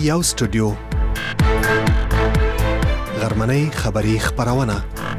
یو سټوډیو غرمنۍ خبری خبرونه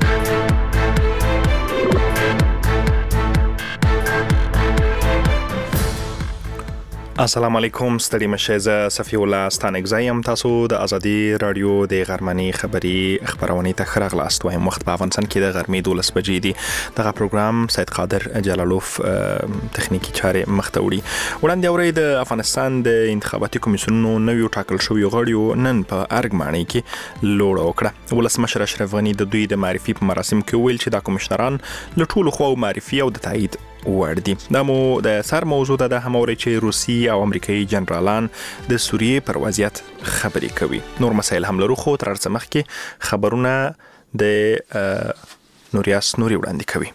السلام علیکم ستړي مشه ز صفی الله ستانګزایم تاسو د ازادي رادیو د غرمنۍ خبری خبرونه ته خراغلاست وایم وخت په افغانستان کې د غرمې 12 بجې دی دغه پروګرام سید قادر جلالوف تخنیکی چارې مختوړي وړاندې اوري د افغانستان د انتخاباتي کمیسیونونو نویو ټاکل شوی غړیو نن په ارګمانۍ کې لوړ وکړه ولسمشر اشرف غنی د دوی د معرفي په مراسم کې ویل چې د کمیشنران له ټولو خو معرفي او د تایید وردی دمو د سر موضوع ده هم اوري چې روسي او امریکایي جنرالان د سوریې پر وضعیت خبري کوي نور مسایل هم لرو خو تر څه مخکې خبرونه د نوریاس نوري وړاندې کوي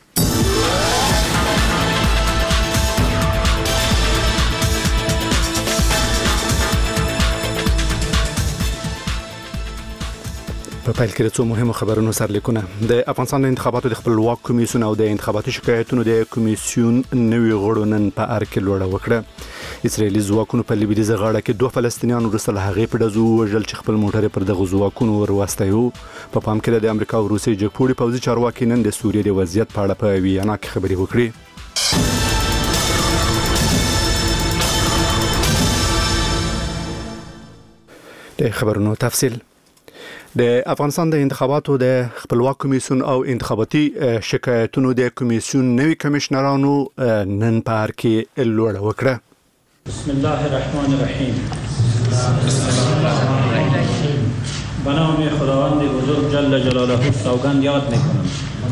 په پیل کې د څو مهمو خبرونو سرلیکونه د افغانستان د انتخاباتو د خپلواک کمیسیون او د انتخاباتي شکایتونو د کمیسیون نوی غړو نن په ارګ کې لوړه وکړه اسرایلی ځواکونو په لویدیځه غاړه کې دوه فلسطینیان وروسته له هغې په ډزو وژل چې خپل موټر پر دغه ځواکونو ورواستیو په پام کې د امریکا او روسیې جګپوړي پوځي چارواکي نن د سوریې د وضعیت په اړه په ویانا کې خبرې وکړې د خبرونو تفصیل د افغانستان د انتخاباتو د خپلواک کمیسیون او انتخاباتي شکایتونو د کمیسیون نوی کمشنرانو نن په ارګ کې لوړه وکړه بسم الله الرحمن الرحیم به نام خداوند بزرگ جل جلاله سوگند یاد میکنم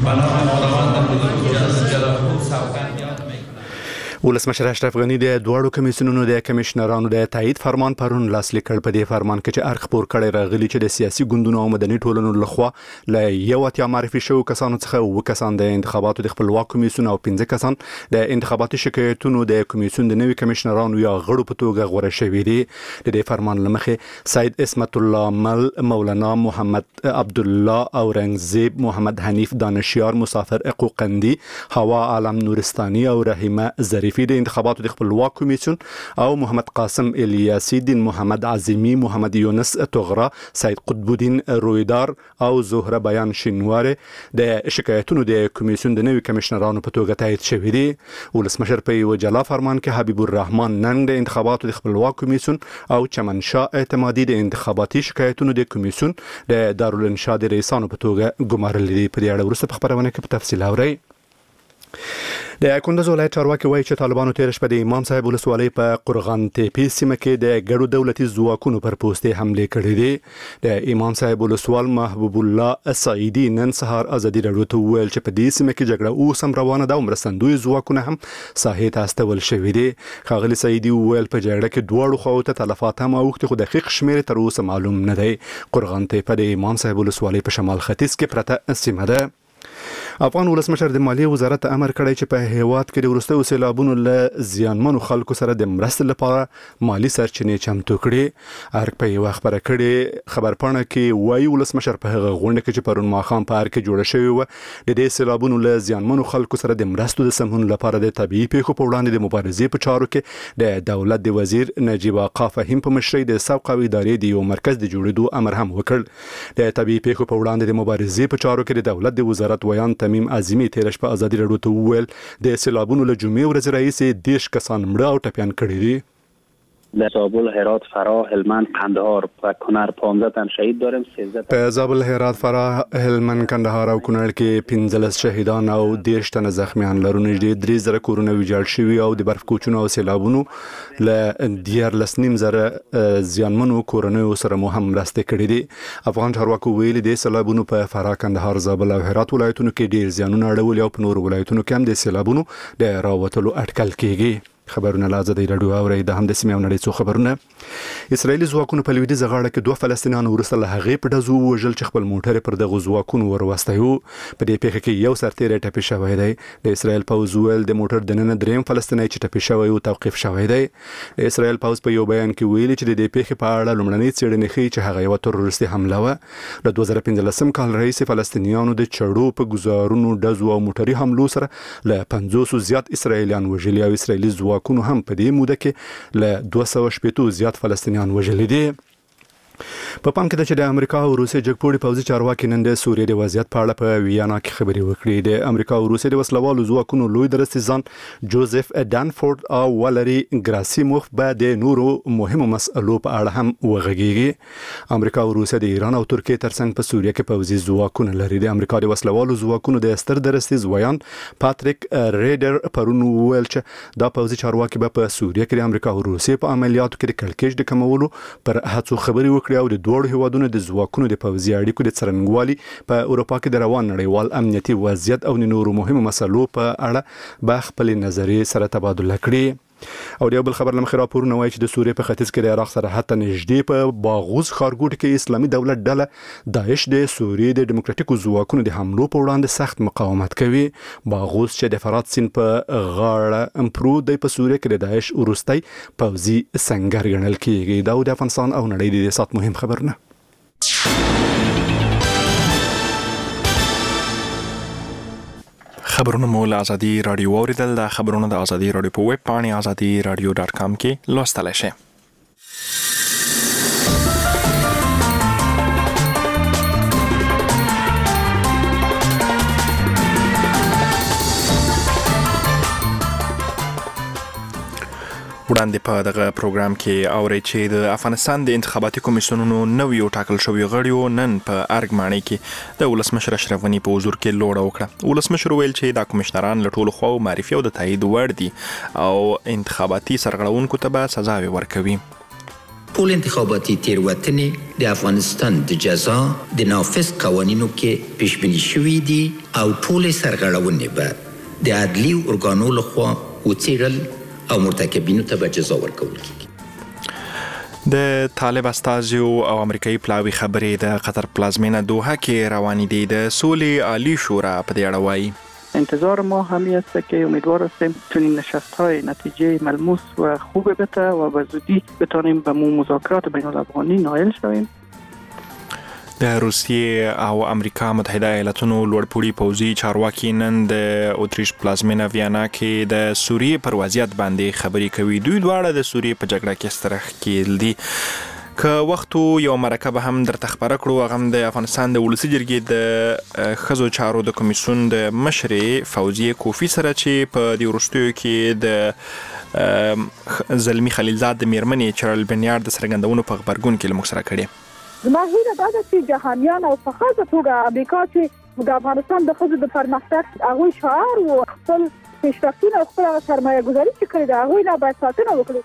ولسمشر اشرف غنی د دوړو کمیسیونونو د کمشنرانو د تایید فرمان پرون لاسلیک کړ په دې فرمان کې چې ارخ پور کړی راغلی چې د سیاسي ګوندونو او مدني ټولنو لخوا له یو اتیا معرفي شو کسانو څخه و کسان د انتخاباتو د خپلواک کمیسیون او 15 کسان د انتخاباتي شکایتونو د کمیسیون د نوي کمشنرانو یا غړو په توګه غوړه شوی دی د دې فرمان لمخې سید اسمت الله مل مولانا محمد عبد الله اورنګزیب محمد حنیف دانشیار مسافر اقوقندی هوا عالم نورستاني او رحیمه ظریف د انتخاباتو د خپلواک کمیسیون او محمد قاسم الیاسی دین محمد عظیمی محمد یونس توغرا سید قطب الدین رویدار او زهره بیان شینواره د شکایتونو د کمیسیون د نوي کمشنرانو په توګه تایید شوی دی ولسمشر په یو جلا فرمان کې حبیب الرحمن نن د انتخاباتو د خپلواک کمیسیون او چمنشاه اعتمادي د انتخاباتي شکایتونو د کمیسیون د دارالانشاء د رئیسانو په توګه ګمارل دي په دې اړه ورسته په خبرونه کې په تفصیل اورئ د کندز ولایت چارواکي وایي چې طالبانو تیر شپه د امام صاحب ولسوالۍ په قرغان تیپي سیمه کې د ګډو دولتي ځواکونو پر پوستې حمله کړې دي د امام صاحب ولسوال محبوب الله سعیدي نن سهار ازادي رادیو ته ویل چې په دې سیمه کې جګړه اوس هم روانه ده او مرستندوی ځواکونه هم ساحې ته استول شوي دي ښاغلي سعیدي ویل په جګړه کې دواړو خواو ته تلفات هم اوښتي خو دقیق شمېر تر اوسه معلوم نه دی قرغان تیپه د امام صاحب ولسوالۍ په شمال ختیځ کې پرته سیمه ده افغان ولسمشر د مالیې وزارت امر کړی چې په هیواد کې د وروستیو سیلابونو له زیانمنو خلکو سره د مرستې لپاره مالی سرچینې چمتو کړي ارګ په یو خبره کړي خبرپاڼه کې وایي ولسمشر په هغه غونډه کې چې پرون ماښام په ارګ کې جوړه شوې و د دې سیلابونو له زیانمنو خلکو سره د مرستو د سمون لپاره د طبيعي پیښو په وړاندې د مبارزې په چارو کې د دولت د وزیر نجیب آقا فهیم په مشرۍ د سوق او ادارې د یو مرکز د جوړېدو امر هم وکړ د طبيعي پیښو په وړاندې د مبارزې په چارو کې د دولت د وزارت ویان تمیم عظیمی تیرش په ازادي رادیو ته ویل د سیلابونو له جمعې ورځې راهیسې 10 کسان مړه او ټپیان کړي دي در زابل، هرات، فراه، هلمند، قندهار و کنر 15 تن شهید داریم. 13 په زابل، هرات، فراه، هلمند، قندهار او کنر کې 15 شهیدان او 10 تن زخمیان لرو. نږدې 3000 کورونه ویجاړ شوي او د برف کوچونو او سیلابونو له 14,000 زیانمنو کورونو سره مو هم مرسته کړې دي. افغان چارواکو ویلي د سیلابونو په فراه، قندهار، زابل او هرات ولایتونو کې ډیر زیانونه اړولي او په نور ولایتونو کې هم د سیلابونو د راوتلو اټکل کیږي. خبرونه لازم رادیو اوري د هم د سیمه نړۍ څو خبرونه. اسرایلی ځواکونو په لویدیځ غاړه کې دوه فلسطینیان ورسره له هغې په ډزو وژل چې خپل موټر پر دغه ځواکونو ورواستیو. په دې پیښه کې یو سرتیری ټپي شوی دی. د اسرایل پوځ ویل د موټر دننه دریم فلسطینی چې ټپي شوی او توقيف شوی دی. د اسرایل پوځ په یو بیان کې ویلي چې د دې پیښې په اړه لومړنۍ څېړنې ښيي چې هغه یو تروریستي حمله و. د 2015 کال رئیس فلسطینیانو د چړو په گزارونو ډزو او موټري حملو سره له 500 زیات اسرایلیان وژلي او اسرایلی ځواکونو هم په دې موده کې له 280 زیات فلسطینیان وژلي دي. په پام کې ده چې د امریکا او روسیې جګپوړي پوځي چارواکي نن د سوریې د وضعیت په اړه په ویانا کې خبرې وکړې. د امریکا او روسیې د وسلوالو ځواکونو لوی درستیزان جوزف ډانفورد او والری ګراسیموف به د نورو مهمو مسئلو په اړه هم وغږیږي. امریکا او روسیې د ایران او ترکیې ترڅنګ په سوریې کې پوځي ځواکونه لري. د امریکا د وسلوالو ځواکونو د ستر درستیز ویان پاتریک ریډر پرون وویل چې دا پوځي چارواکي به په سوریې کې د امریکا او روسیې په عملیاتو کې د کړکېچ د کمولو پر هڅو خبرې وکړي او د دوه هیوادونو د ځواکونو د پوځي اړیکو د څرنګوالي په اروپا کې د روان نړیوال امنیتي وضعیت او نورو مهمو مسلو په اړه به خپل نظریې سره تبادله کړي. او د بل خبر لمخې راپورونه وایي چې د سوریې په ختیځ کې د عراق سره حتی نږدې په باغوز ښارګوټي کې اسلامي دولت ډله داعش د سوریې د دیموکراتیکو ځواکونو د حملو په وړاندې سخت مقاومت کوي. باغوز چې د فرات سیند په غاړه امپرو د په سوریې کې د داعش وروستي پوځي سنگر ګڼل کیږي. دا د افغانستان او نړۍ د سات مهم خبرونه. خبرونه مو له ازادي رادیو اوریدل. د خبرونو د ازادي رادیو په ویب پاڼه azadiradio.com کې لوستلی شئ. وړاندې په دغه پروګرام کې اوري چې د افغانستان د انتخاباتي کمیسیونونو نویو ټاکل شوی غړیو نن په ارګمانۍ کې د ولسمشر اشرف غني په حضور کې لوړه وکړه. ولسمشر ویل چې دا کمیشنران له ټولو خواو معرفي او د تایید وړ دي او انتخاباتي سرغړونکو ته به سزاوي ورکوي. ټول انتخاباتي تیروتنې د افغانستان د جزا د نافذ قوانینو کې پیش بینی شوي دي او ټول سرغړونې به د عدلي ارګانو لخوا وڅیړل او مرتکبینو ته به جزا ورکول کیږي. د طالب استازیو او امریکایي پلاوی خبرې د قطر پلازمینه دوحه کې روانې دي. د سولې عالی شورا په دې اړه وایي انتظار ما همی است که امیدوار هستیم چنین نشست‌های نتیجه ملموس و خوب بده و به زودی بتانیم به مذاکرات بین الافغانی نائل شویم. د روسیې او امریکا متحده ایالاتونو لوړپوړي پوځي چارواکي نن د اتریش پلازمینه ویانا کې د سوریې پر وضعیت باندې خبرې کوي. دوی دواړه د سوریې په جګړه کې سترخ کېل دي. که وختو یو مرکه هم درته خبره کړو، هغه د افغانستان د ولسي جرګې د ښځو چارو د کمیسیون د مشرې فوزیه کوفی سره چې په دې وروستیو کې د زلمی خلیلزاد د میرمنې چرل بنیار د څرګندونو په غبرګون کې له موږ سره کړې. زما هیله دا ده چې جهانیان او په خاصه توګه امریکا چې د افغانستان د ښځو د پرمختګ هغوی شعار او خپل پیشرفتونه او خپل سرمایه ګذاري چې کړې ده هغوی نه باید ساتنه وکړي.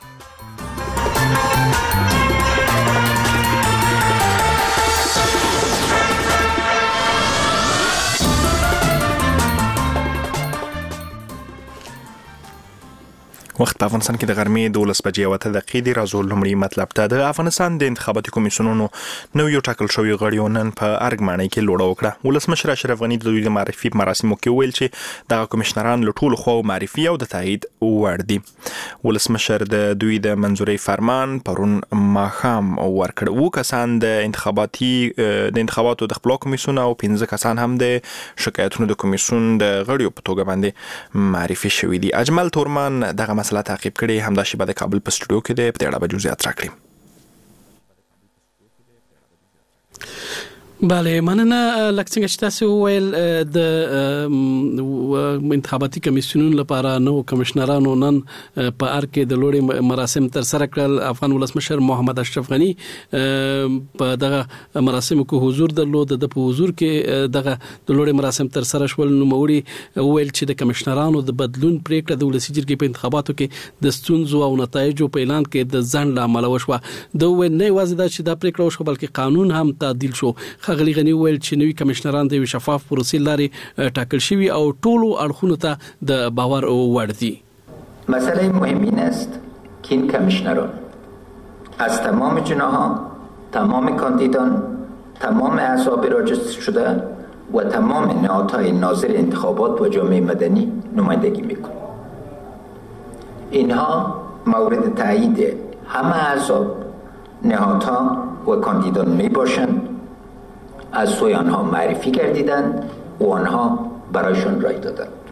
وخت په افغانستان کې د غرمې 12 بجې او 8 دقیقې دی. راځو لومړی مطلب ته. د افغانستان د انتخاباتي کمیسیونونو نویو ټاکل شوی غړیو نن په ارګمانۍ کې لوړه وکړه. ولسمشر اشرف غني د دوی د معرفي مراسمو کې ویل چې دغه کمیشنران له ټولو خواو معرفي او د تایید وړ دي. ولسمشر د دوی د منځوري فرمان پرون ماښام ورکړ. 2 کسان د انتخاباتو د خپل کمیسیون او 15 کسان هم د شکایتونو د کمیسیون د غړیو په توګه باندې معرفي شوي دي. اجمل تورمان دغه مسله تعقیب کړي. همدا شی به د کابل په سټوډیو کې د په اړه به جزئیات راکړي. بله، مننه. لکه څنګه چې تاسو وویل د انتخاباتي کمیسیونونو لپاره نو کمشنرانو نن په ار کې د لوړې مراسم تر سره کړل. افغان ولسمشر محمد اشرف غني په دغه مراسمو کې حضور درلود. د په حضور کې دغه د لوړې مراسم تر سره شول. نو موري وویل چې د کمشنرانو د بدلون پریکړه د ولسي جرګې په انتخاباتو کې د ستونزو او نتایجو په اعلان کې د ځنډ لامل وشوه. د ویل نه یوازې دا چې دا پریکړه وشوه بلکې قانون هم تعدیل شو. خغلی غني ویل چې نوی کمشنران د شفاف پروسې لارې ټاکل شوی او ټولو اړخونو ته د باور وړ دي. مسئله مهم این است که این کمیشنران از تمام جناح‌ها، تمام کاندیدان، تمام احزاب راجع شده و تمام نهادهای ناظر انتخابات و جامعه مدنی نمایندگی میکنند. اینها مورد تایید همه احزاب، نهادها و کاندیدان میباشند. از سوی آنها معرفی کردیدند و آنها برایشان رای دادند.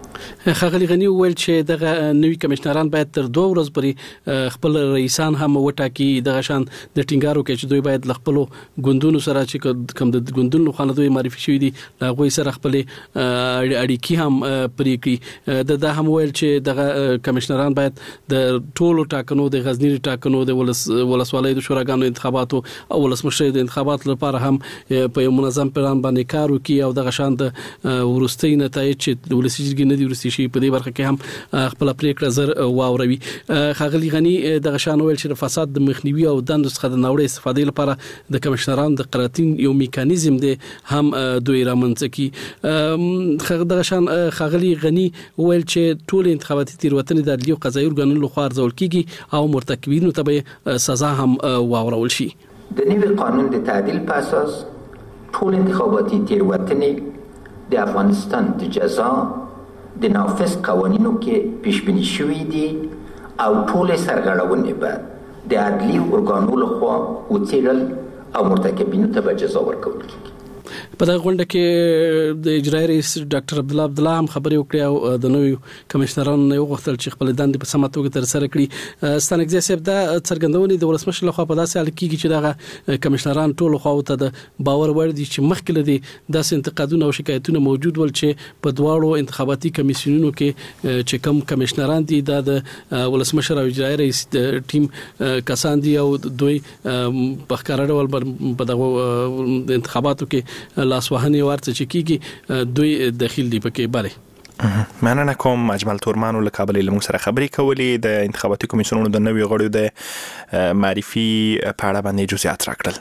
خغلی غنی ویل چې دغه نوی کمشنران باید تر 2 ورځې پورې خپل رئیسان هم وټاکي دغه شان د ټینګارو کې چې دوی باید خپل ګوندونو سره چې کوم د ګوندونو خانه دوی معرفي شوی دي هغه سره خپل اړیکی هم پرې کړي د هم ویل چې دغه کمشنران باید د ټولو ټاکنو د غزنی ټاکنو د ولسوالۍ د شوراګانو انتخاباتو او ولسمشر د انتخابات لپاره هم په منظم پلان باندې کار وکړي او دغه شان د ورستۍ نتایج چې د ولسمشر نه دی ورستي شي په دې برخه کې هم خپل پریکړه زر واوروي. خغلی غنی د غشان ویل چې فساد د مخنیوي او دند څخه د نوړې استفادې لپاره د کمشنرانو د قراتین یو میکانیزم دی هم دوی رامنځ کی. د غشان خغلی غنی ویل چې ټول انتخاباتي تیروتنې د عدلي او قضایي ارګانونو لخوا ارزول کیږي او مرتکبینو ته سزا هم واورول شي. د نوي قانون د تعدیل په اساس ټول انتخاباتي تیروتنې د افغانستان د جزا د نافذ قوانینو کې پیش بینی شوی دي او ټول سرغړونې به د عدلي ارګانونو لخوا وڅېړل او مرتکبینو ته به جزا ورکول کیږي. په دغه غونډه کې د اجرایي رئیس ډاکټر عبدالله عبدالله هم خبرې وکړې او د نویو کمشنرانو نه وغوښتل چې خپل دندې په سمه توګه ترسره کړي. ستانکزی صاحب دا څرګندونې د ولسمشر لخوا په داسې حال کېږي چې دغه کمشنران ټول خواو ته د باور وړ دي چې مخکې لدی داسې انتقادونه او شکایتونه موجود ول چې په دواړو انتخاباتي کمیسیونونو کې چې کم کمشنران دي د ولسمشر او اجرایي رئیس د ټیم کسان دي او دوی په ښکاره ډول په دغه انتخاباتو کې لاسوهنې ورته چې کیږي دوی داخل دي پکې bale. مننه کوم اجمل تورمان له کابل له موږ سره خبرې کولې د انتخاباتي کمیسیونونو د نوي غړو د معرفي په اړه باندې جزئیات راکړل.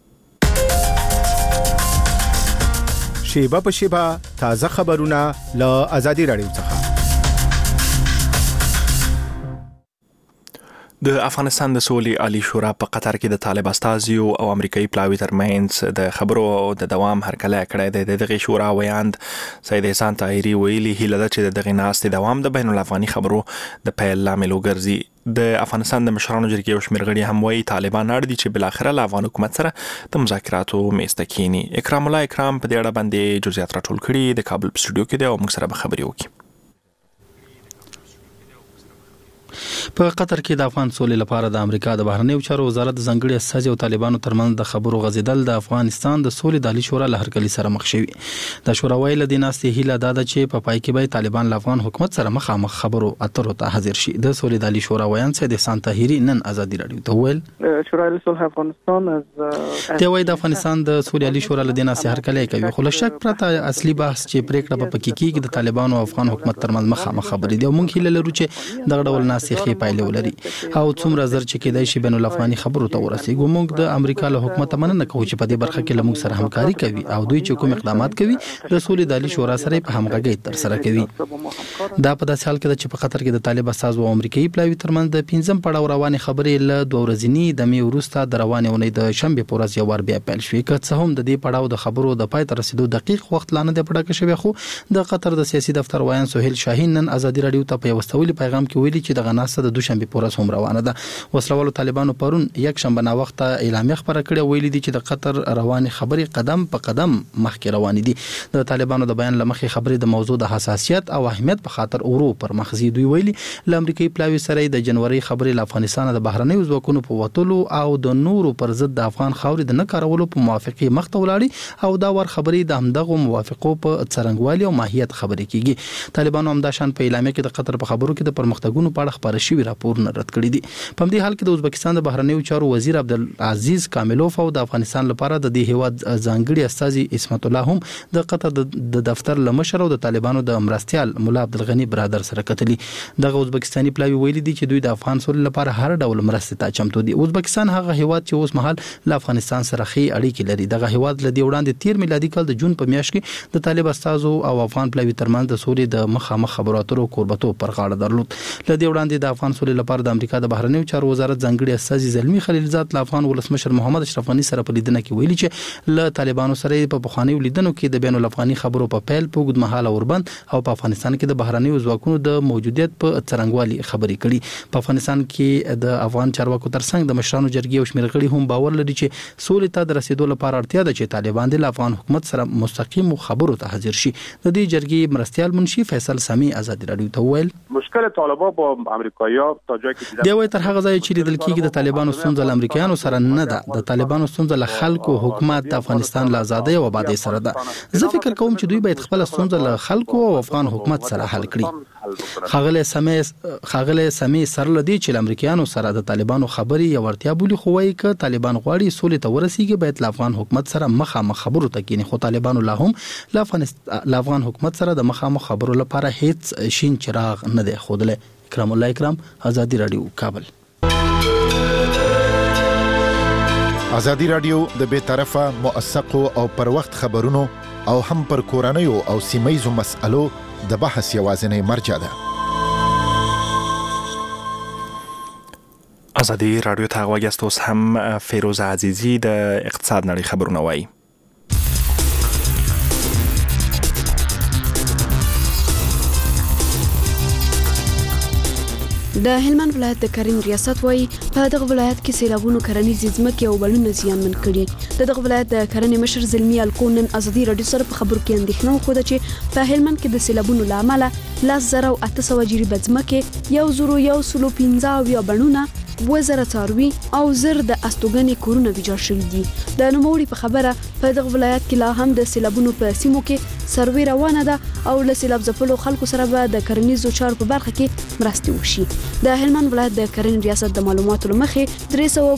شیبه په شیبه تازه خبرونه له آزادي رادیو څخه. د افغانستان د سولې عالی شورا په قطر کې د طالب استازیو او امریکایي پلاوی ترمنځ د خبرو د دوام هرکلی کړی دی. دغه شورا ویاند سید احسان طاهری ویلي هیله ده چې دغه ناستې دوام د بین الافغاني خبرو د پیل لامل وګرځي. د افغانستان د مشرانو جرګې یو شمېر غړي هم وایي طالبان اړ دي چې بلاخره له افغان حکومت سره د مذاکراتو میز ته کینی. اکرام الله اکرام په دې اړه باندې جزئیات راټول کړي د کابل په سټوډیو کې دی او موږ سره به خبرې وکړي. په قطر کې د افغان سولې لپاره د امریکا د بهرنیو چارو وزارت ځنګړي استازي او طالبانو ترمنځ د خبرو غځیدل د افغانستان د سولې د عالی شورا له هرکلي سره مخ شوي. د شورا ویل د ناستې هیله ده چې په پای کې به طالبان له افغان حکومت سره مخامخ خبرو اترو ته حاضر شي. د سولې د عالی شورا ویان سید احسان طاهری نن آزادي رادیو ته ویل شورای صلح افغانستان از دی وای د افغانستان د سولې عالی شورا له ناستې هرکلي کوي خو له شک پرته اصلي بحث چې پریکړه په پکې کېږي د طالبانو او افغان حکومت ترمنځ مخامخ خبرې دي او موږ هیله لرو چې دغه ډول ناستې ښې پایلې ولري او څومره زر چې کېدای شي بین الافغاني خبرو ته ورسېږو. موږ د امریکا له حکومت مننه کوو چې په دې برخه کې له موږ سره همکاري کوي او دوی چې کوم اقدامات کوي د سولې د عالی شورا سره په همغږۍ ترسره کوي. دا په داسې حال کې ده چې په قطر کې د طالب استازو او امریکایي پلاوي ترمنځ د 5م پړاو روانې خبرې له 2 ورځې د می وروسته د روانې اونۍ د شنبه په ورځ یو ور بیا پیل شوې. که څه هم د دې پړاو د خبرو د پای ته رسیدو دقیق وخت لا نه دی پړه شوی خو د قطر د سیاسي دفتر وایان سهیل شاهین نن آزادي رادیو ته په یو استولي پیغام کې ویلي چې د غناسه د دوشنبه په ورځ هم روانه ده. وسلوالو طالبانو پرون یک شنبه نا وخت اعلامیه خبره کړې ویلي دي چې د قطر رواني خبرې قدم په قدم مخکې روان دي. د طالبانو د بیان لمخې خبرې د موضوع د حساسیت او اهمیت په خاطر اورو پر مخزي. دوی ویلي ل امریکایي پلاوي سره د جنوري خبرې له افغانستان د بهرنیو ځواکونو په وټولو او د نورو پر ضد د افغان خاورې د نه کارولو په موافقه مخته ولاړي او دا ور خبرې د همدغه موافقو په څرنګوالي او ماهیت خبرې کیږي. طالبانو هم د شان په اعلامیه کې د قطر په خبرو کې د پرمختګونو په اړه خبرې شوی راپور نه رد کړی دي. په دې حال کې د ازبکستان د بهرنیو چارو وزیر عبدالعزیز کاملوف او د افغانستان لپاره د دې هیواد ځانګړي استازي اسمت الله هم د قطر د دفتر لمشر او د طالبانو د مرستيال مولا عبدالغنی برادر سره کتلی. دغه ازبکستاني پلاوی ویلي دي چې دوی د افغان سولې لپاره هر ډول مرستې ته چمتو دي. ازبکستان هغه هیواد چې اوس مهال له افغانستان سره ښې اړیکې لري. دغه هیواد له دې وړاندې 13 میلادي کال د جون په میاشت کې د طالب استازو او افغان پلاوی ترمنځ د سولې د مخامخ خبرو اترو کوربتو پر غاړه درلود. له دې وړاندې د افغان افغانستان سولې لپاره د امریکا د بهرنیو چارو وزارت ځانګړي استازي زلمی خلیلزاد له افغان ولسمشر محمد اشرف غنی سره په لیدنه کې ویلي چې له طالبانو سره په بخواني لیدنو کې د بین الافغاني خبرو په پیل په اوږدمهاله اوربند او په افغانستان کې د بهرنیو ځواکونو د موجودیت په څرنګوالي خبرې کړي. په افغانستان کې د افغان چارواکو ترڅنګ د مشرانو جرګې او شمېر غړي هم باور لري چې سولې ته د رسیدو لپاره اړتیا ده چې طالبان د افغان حکومت سره مستقیم خبرو ته حاضر شي. د دې جرګې مرستيال منشي فیصل سامي آزادي رادیو ته ویل مشکل طالبان با امریکایی‌ها تا جایی که دی وایي تر هغه ځای چې لیدل کېږي د طالبانو ستونزه له امریکایانو سره نه ده، د طالبانو ستونزه له خلکو حکومت د افغانستان له آزادۍ او آبادۍ سره ده. زه فکر کوم چې دوی باید خپل ستونزه له خلکو او افغان حکومت سره حل کړي. خاغله سمي سره لدی چې امریکایانو سره د طالبانو خبري یا ورتیا بولی خو وایي ک طالبان غواړي سولې ته ورسیږي باید له افغان حکومت سره مخامخ خبرو ته کینی، خو طالبانو لا هم له افغان حکومت سره د مخامخ خبرو لپاره هیڅ شین چراغ نه دی خوده. اکرام الله اکرام، آزادی رادیو، کابل. آزادی رادیو د بے طرفه موثقو او پر وخت خبرونو او هم پر کورنیو او سیمایزو مسألو د بحث یوازینی مرجع ده. آزادی رادیو ته غوږ اوس هم فیروز عزیزی د اقتصاد نړۍ خبرونه وایي. د هلمند ولایت د کرنې ریاست وایي په دغه ولایت کې سیلابونو کرنیزې ځمکې او بڼونه زیانمن کړي. د دغه ولایت د کرنې مشر زلمی الکونن آزادي رادیو سره په خبرو کې اندېښنه وښوده چې په هلمند کې د سیلابونو له امله 10,800 جریبه ځمکې، 1,115 بڼونه، 2,000 څاروي او 1000 د استوګنې کورونه ویجاړ شوي دي. د نوموړي په خبره په دغه ولایت کې لا هم د سیلابونو په سیمو کې سروې روانه ده او له سیلاب ځپلو خلکو سره به د کرنیزو چارو په برخه کې مرستې وشي. د هلمند ولایت د کرنې ریاست د معلوماتو له مخې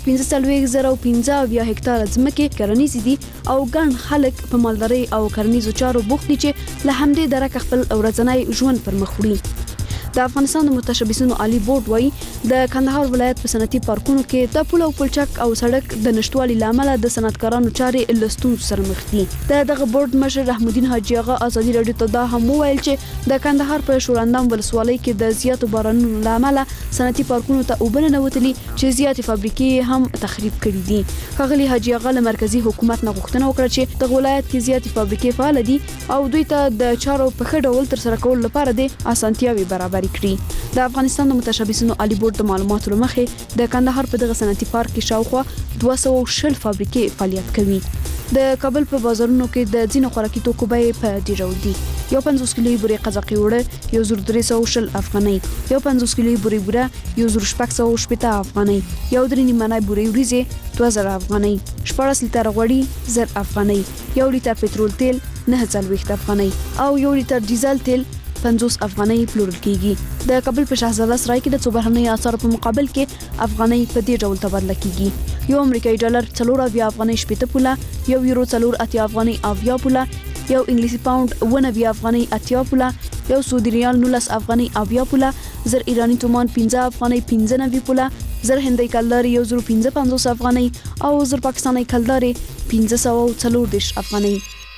345,015 هکتاره ځمکې کرنیزې دي او ګڼ خلک په مالدارۍ او کرنیزو چارو بوخت دي چې له همدې درکه خپل ورځنی ژوند پر مخ وړي. د افغانستان د متشبثینو عالی بورډ وایي د کندهار ولایت په صنعتي پارکونو کې د پل او پلچک او سړک د نشټوالي لامل د صنعتکارانو چارې له ستونزو سره مخ دي. دغه بورډ مشر رحمالدین حاجی آغا آزادي رادیو ته دا هم وویل چې د کندهار په شوراندام ولسوالۍ کې د زیاتو بارانونو لامل صنعتي پارکونو ته اوبه ننوتلي چې زیاتې فابریکې هم تخریب کړي دي. ښاغلي حاجی آغا له مرکزي حکومت نه غوښتنه وکړه چې د ولایت کې زیاتې فابریکې فعال دي او دوی ته د چارو په ښه ډول تر سره کولو لپاره د اسانتیاوي برابر کړي. د افغانستان د متشبثینو عالی بورډ د معلوماتو له مخې د کندهار په دغه صنعتي پارک کې شاوخوا 260 فابریکې فعالیت کوي. د کابل په بازارونو کې د ځینو خوراکي توکو بیې په ډیر ډول دي. یو 50 کیلو بوري قزاقي وړه 1300 افغانۍ، یو 50 کیلو بوري بوره 1680 افغانۍ، یو 3 نیمه بوري وریځې 2000 افغانۍ، 14 لیټر غوړي 1000 افغانۍ، یو لیټر پټرول تیل 940 افغانۍ او یو لیټر ډیزل تیل 50 افغانۍ پلورل کیږي. د کابل په شاهزاده سرای کې د څو بهرنۍ اسعارو په مقابل کې افغانۍ په دې ډول تبادله کیږي. یو امریکایي ډالر 4 افغانۍ 80 پوله، یو یورو 4 افغانۍ 80 پوله، یو انګلیسي پاوند 9 افغانۍ 80 پوله، یو سعودي ریال 19 افغانۍ 80 پوله، 1000 ایرانی تومان 15 افغانۍ 95 پوله، 1000 هندۍ کلداري 1,055 افغانۍ او 1000 پاکستاني کلداري 1540 افغانۍ.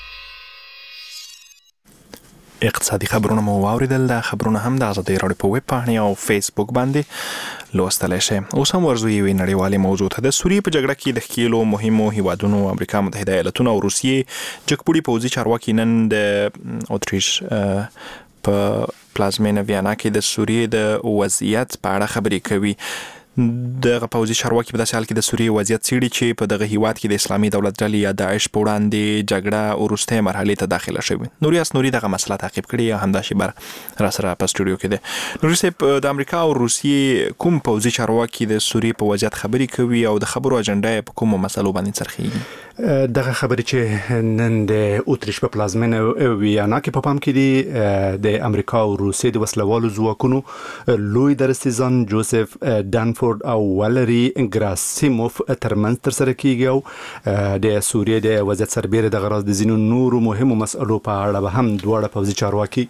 اقتصادي خبرونه مو واوریدل. د خبرونه هم د آزادۍ رادیو په ویب پاڼه او فیسبوک باندې لوستلی شئ. اوس هم ورځو یوې نړیوالې موضوع ته. د سوریې په جګړه کې د ښکېلو مهمو هیوادونو امریکا متحده ایالتونه او روسیې جګپوړي پوځي چارواکي نن د اتریش په پلازمینه ویانا کې د سوریې د وضعیت په اړه خبرې کوي. دغه پوځي چارواکي په داسې حال کې د سوریې وضعیت څېړي چې په دغه هیواد کې د اسلامي دولت ډلې یا داعش په وړاندې جګړه وروستۍ مرحلې ته داخله شوې. نوریاس نوري دغه مسله تعقیب کړې یا همداسې بر را سره په سټوډیو کې ده. نوري صاحب، د امریکا او روسیې کوم پوځي چارواکي د سوریې په وضعیت خبرې کوي او د خبرو اجنډا په کومو مسلو باندې څرخیږي؟ دغه خبرې چې نن د اتریش په پلازمینه ویانا کې په پام کې دي د امریکا او روسیې د وسلوالو ځواکونو لوی درستیزان جوزف ډانفورد روډ او والری ګراسیموف ترمنځ تر سره کیږي او د سوریې د وضعیت سربېره د غراض د زینو نورو مهمو مسئلو په اړه به هم دواړه پوځي چارواکي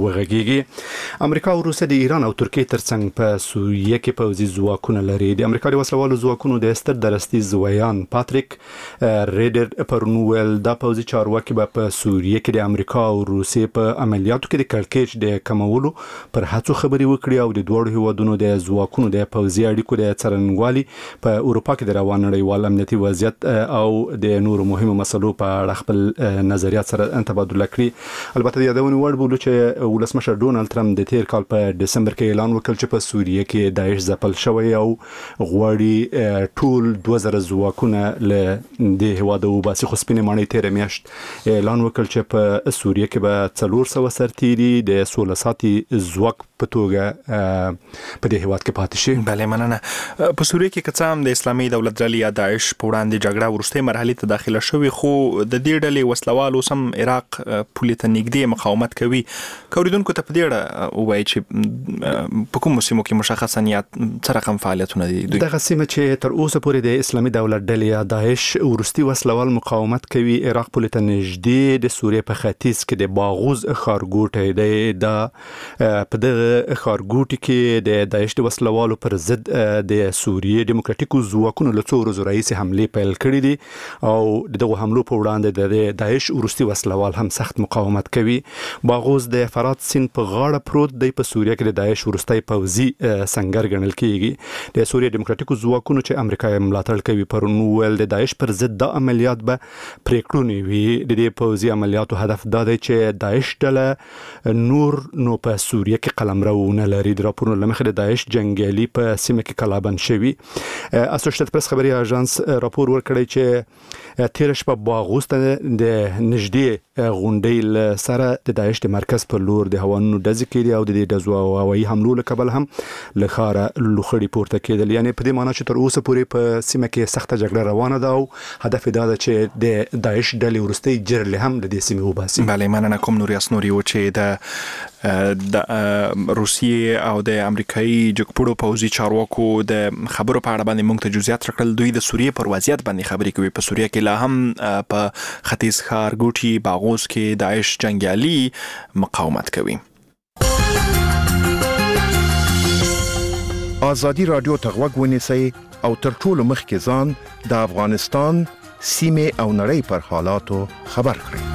وغږیږي. امریکا او روسیه د ایران او ترکیې ترڅنګ په سوریه کې پوځي ځواکونه لري. د امریکا د وسلوالو ځواکونو د ستر درستي زویان پاتریک ریډر پرنوول دا پوځي چارواکي به په سوریه کې د امریکا او روسیې په عملیاتو کې د کړکېچ د کمولو پر هڅو خبرې وکړي او د دوه هیوادونو د ځواکونو د پوځي اړیکو د څرنګوالي په اروپا کې د روان نړیوال امنیتي وضعیت او د نورو مهمو مسلو په اړه خپل نظریات سره تبادله کړي. البته د یادونې وړ بولو چې ولسمشر ډونالد ټرمپ د تیر کال په دسمبر کې اعلان وکړ چې په سوریه کې داعش ځپل شوی او غواړي ټول 2000 ځواکونه له د هیواد او باسي خو سپینې ماڼۍ تیر میاشت اعلان وکړ چې په سوریه کې به 400 سرتیري د 16 ساعتي ځواک په توګه په دې هیواد کې پاتې شي. بله مننه. په سوریه کې کڅام د اسلامي دولت ډلې یا داعش په وړاندې جګړه ورسته مرحله ته داخله شوی خو د دې ډلې وسلوالو سم عراق پولې ته نږدې مقاومت کوي. کوریدونکو ته په دې اړه وایي چې په کوم سیمو کې مشخصا یا څه رقم فعالیتونه دي دوی؟ دغه سیمه چې تر اوسه پورې د اسلامي دولت ډلې یا داعش ورستي وسلوال مقاومت کوي عراق پولې ته نږدې د سوریه په ختیځ کې د باغوز ښارګوټی دی. دا په دغه ښارګوټي کې د داعش د وسلوالو پر ضد د سوریې دیموکراتیکو ځواکونو له څو ورځو راهیسې حملې پیل کړې دي او دغه حملو په وړاندې د داعش ورستي وسلوال هم سخت مقاومت کوي. باغوز د فرات سیند په غاړه پروت دی. په سوریه کې د داعش ورستي پوځي سنگر ګڼل کیږي. د سوریې دیموکراتیکو ځواکونو چې امریکا یې ملاتړ کوي پرون ویل د داعش پر ضد د عملیات به پریکړونې وي. د دې پوځي عملیاتو هدف دا دی چې داعش ډله نور نو په سوریه کې قلمرو نه لري. د راپورونو له مخې د داعش جنگیالي په سیمه کې کلابند شوي. اسوسییټډ پریس خبري اژانس راپور ورکړی چې تیر شپه باغوس ته د نږدې غونډې سره د داعش د مرکز پر لور د هوانونو ډزې کېدې او د دې ډزو او هوایي حملو له کبله هم له ښاره لوخړې پورته کېدل. یعنې په دې معنی چې تر اوسه پورې په سیمه کې سخته جګړه روانه ده او هدف دا ده چې د داعش ډلې وروستۍ جرړې هم له دې سیمې وباسي. بله مننه. کوم نور اسنوري و چې د روسیې او د امریکایي جګپوړو پوځي چارواکو د خبرو په اړه باندې موږ ته جزئیات راکړل. دوی د سوریې پر وضعیت باندې خبرې کوي. په سوریه کې لا هم په ختیځ ښارګوټي باغوس کې داعش جنگیالي مقاومت کوي. آزادی رادیو ته غوږ ونیسئ او تر ټولو مخکې ځان د افغانستان سیمې او نړۍ پر حالاتو خبر کړئ.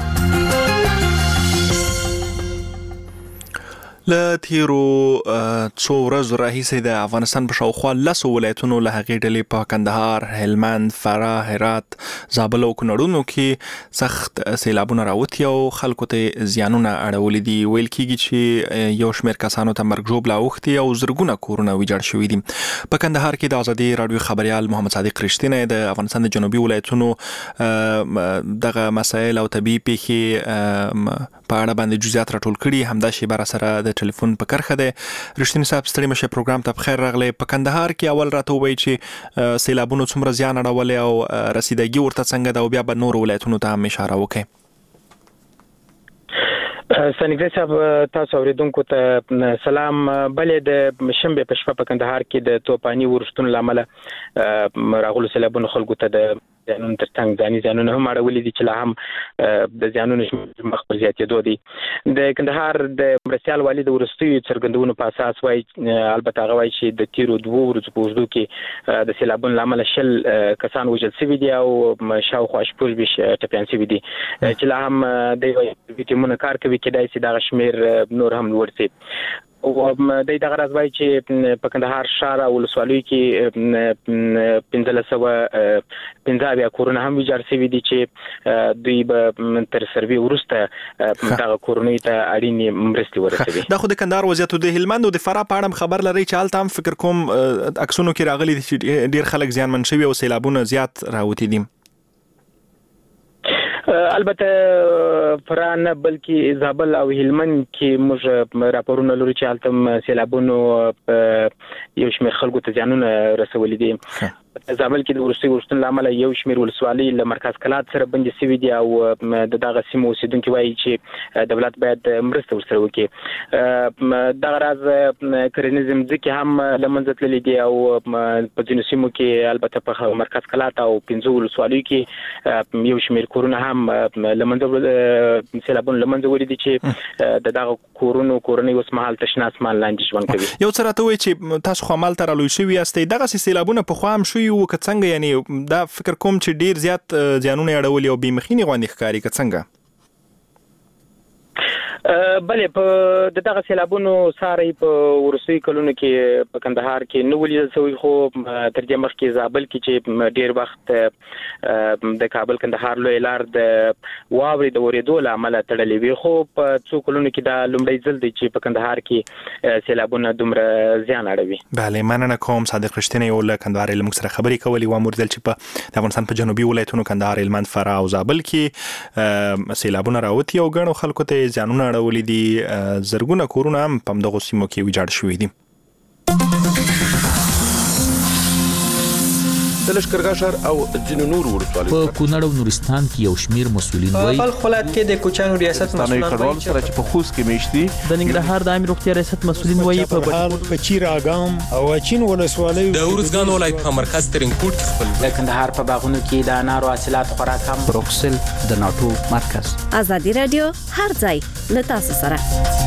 له تیرو څو ورځو راهیسې د افغانستان په شاوخوا 10 ولایتونو له هغې ډلې په کندهار، هلمند، فراه، هرات، زابل او کونړونو کې سخت سیلابونه راوتي او خلکو ته زیانونه اړولي دي. ویل کېږي چې یو شمېر کسانو ته مرګ ژوبله اوښتي او زرګونه کورونه ویجاړ شوي دي. په کندهار کې د ازادي رادیو خبریال محمد صادق رښتینی د افغانستان د جنوبي ولایتونو دغه مسایل او طبیعي پیښې په اړه باندې جزئیات راټول کړي. همدا شیبه سره د ټلیفون په کرخه ده. رښتینی صاحب ستړي مشه پروګرام ته بخیر راغلی. په کندهار کې اول راته وایي چې سیلابونو څومره زیان اړولی او رسیدګي ورته څنګه ده او بیا به نور ولایتونو ته هم اشاره وکړي. سنګری صاحب تاسو اوریدونکو ته سلام. بلې د شنبه په شپه په کندهار کې د توپاني ورښتونو لامل راغلو سیلابونو خلکو ته د زیانونو ترڅنګ ځاني زیانونه هم اړولي دي چې لا هم د زیانونو مخ پر زیاتېدو دي. د کندهار د مرستیال والي د وروستیو څرګندونو په اساس وایي البته هغه وایي چې د تیرو 2 ورځو په اوږدو کې د سیلابونو لامل 20 کسان وژل شوي دي او شاوخوا 14 ټپیان شوي دي چې لا هم د ټیمونه کار کوي. کېدای شي دغه شمېر نور هم لوړ شي. او د دغه راز وایي چې په کندهار ښار او ولسوالیو کې 1515 کورونه هم ویجاړ شوي دي چې دوی به تر سروي وروسته دغه کورونو ته اړینې مرستې ورسوي. دا خو د کندهار وضعیت د هلمند او د فراه په اړه خبر لري چې هلته هم فکر کوم عکسونو کې راغلي دي چې ډیر خلک زیانمن شوي او سیلابونه زیات راوتي دي. البته فراه نه بلکې زابل او هلمند کې موږ راپورونه لرو چې هلته سیلابونو یو شمېر خلکو ته زیانونه رسولي دي. زابل کې د وروستي ورستون لامل یو شمېر ولسوالۍ له مرکز کلات سره بندي شوي دي او د دغه سیمو اوسیدونکو وایي چې دولت باید مرسته ورسره وکړي. دغه راز کرنیز ځمکې هم له منځه تللي دي او په ځینو سیمو کې البته په مرکز کلات او 15 ولسوالیو کې یو شمېر کورونه هم له منځه سیلابونو له منځه وړي دي چې دغه کورونه اوس مهال تشنه اسمان لاندې ژوند کوي. یو څه راته وایي چې تاسو خو عمل ته رالوی شوي یاستئ، دغه سیلابونه پخوا هم شوي وو که څنګه؟ یعنی دا فکر کوم چې ډیر زیات زیانونه یې اړولي او بېمخینې غوندې ښکاري که څنګه؟ بلې په دغه سیلابونو ساري په وروستیو کلونو کې په کندهار کې نه ولیدل شوی، خو تر دې مخکې زابل کې چې ډیر وخت د کابل کندهار لوی لار د واورې د ورېدو له امله تړلې وي، خو په څو کلونو کې دا لومړی ځل دی چې په کندهار کې سیلابونه دومره زیان اړوي. بله، مننه کوم. صادق رښتینی یو له کندهار له موږ سره خبرې کولې و موردل چې په افغانستان په جنوبي ولایتونو کندهار، هلمند، فراه او زابل کې سیلابونه راوتي او ګڼو خلکو ته زیانونه اړولي دي. زرګونه کورونه هم په دغه سیمو کې ویجاړ شوي دي. د لښکرګاه ښار او ځینو نورو ولسوالیو په کونړ او نورستان کې یو شمېر مسؤلین وایي په بلخ ولایت کې د کوچیانو ریاست مسؤلین وایي چې په خوست کې میشتي د ننګرهار د عامه روغتیا ریاست مسؤلین وایي په چیر اګام او چین ولسوالیو د ورزګان ولایت په مرکز ترینکوټ کې خپل د کندهار په باغونو کې د انارو حاصلات خوراک هم بروکسل د ناتو مرکز. ازادي رادیو هر ځای له تاسو سره.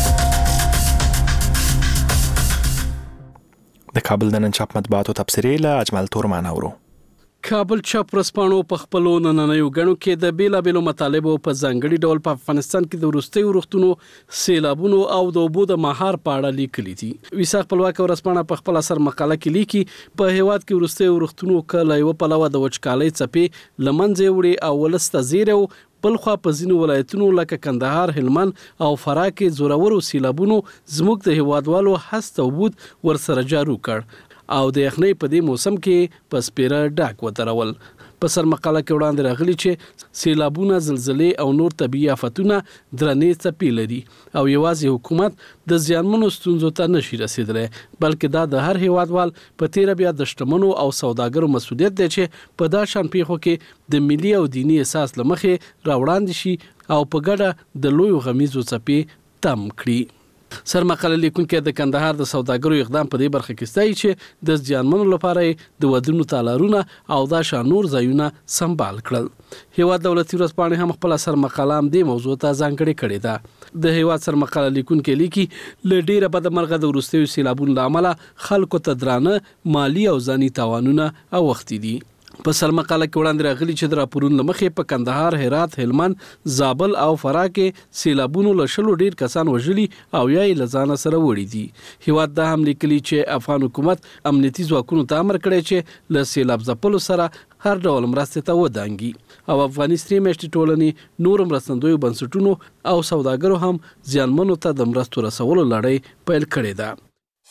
د کابل د نن چاپ مطبوعاتو تبصرې له اجمل تورمان اورو. کابل چاپ ورځپاڼو په خپلو نننیو غړو کې د بیلابېلو مطالبو په ځانګړي ډول په افغانستان کې د وروستي وروختونو سیلابونو او د اوبو د مهار په اړه لیکلي دي. ویساخ خپلواک ورځپاڼه په خپل اثر مقاله کې لیکي په هیواد کې وروستي وروختونو کله یو پلوه د وچکالۍ څپې لمنځه وړي او ولسته زیرو، بلخوا په ځینو ولایتونو لکه کندهار، هلمند او فراه کې زورورو سیلابونو زموږ د هیوادوالو هست او بود ورسره جارو کړ او د یخنۍ په دې موسم کې په سپیره ډاک ودرول. په سر مقاله کې وړاندې راغلي چې سیلابونه، زلزلې او نور طبیعي آفتونه درنې څپې لري او یوازې حکومت د زیانمنو ستونزو ته نشي رسیدلی، بلکې دا د هر هیوادوال په تیره بیا د شتمنو او سوداګرو مسؤلیت دی چې په دا شان پیښو کې د ملي او دینی احساس له مخې راوړاندې شي او په ګډه د لویو غمیزو څپې تم کړي. سر مقاله لیکونکي د کندهار د سوداګرو اقدام په دې برخه کې ستایي چې د زیانمنو لپاره د ودونو تالارونه او دا شانور ځایونه سمبال کړل. هیواد دولتي ورځپاڼې هم خپل سر مقاله هم دې موضوع ته ځانګړې کړې ده. د هیواد سر مقاله لیکونکي لیکي له ډیره بد مرغه د وروستیو سیلابونو له امله خلکو ته درانه مالی او ځاني تاوانونه اوښتي دي. په سر مقاله کې وړاندې راغلي چې د راپورونو له مخې په کندهار، هرات، هلمند، زابل او فراه کې سیلابونو له 100 ډیر کسان وژلي او یا یې له ځانه سره وړي دي. هیواد دا هم لیکلي چې افغان حکومت امنیتي ځواکونو ته امر کړی چې له سیلاب ځپلو سره هر ډول مرستې ته ودانګي او افغاني سترې میاشتې ټولنې نور مرستندویو بنسټونو او سوداګرو هم زیانمنو ته د مرستو رسولو لړۍ پیل کړې ده.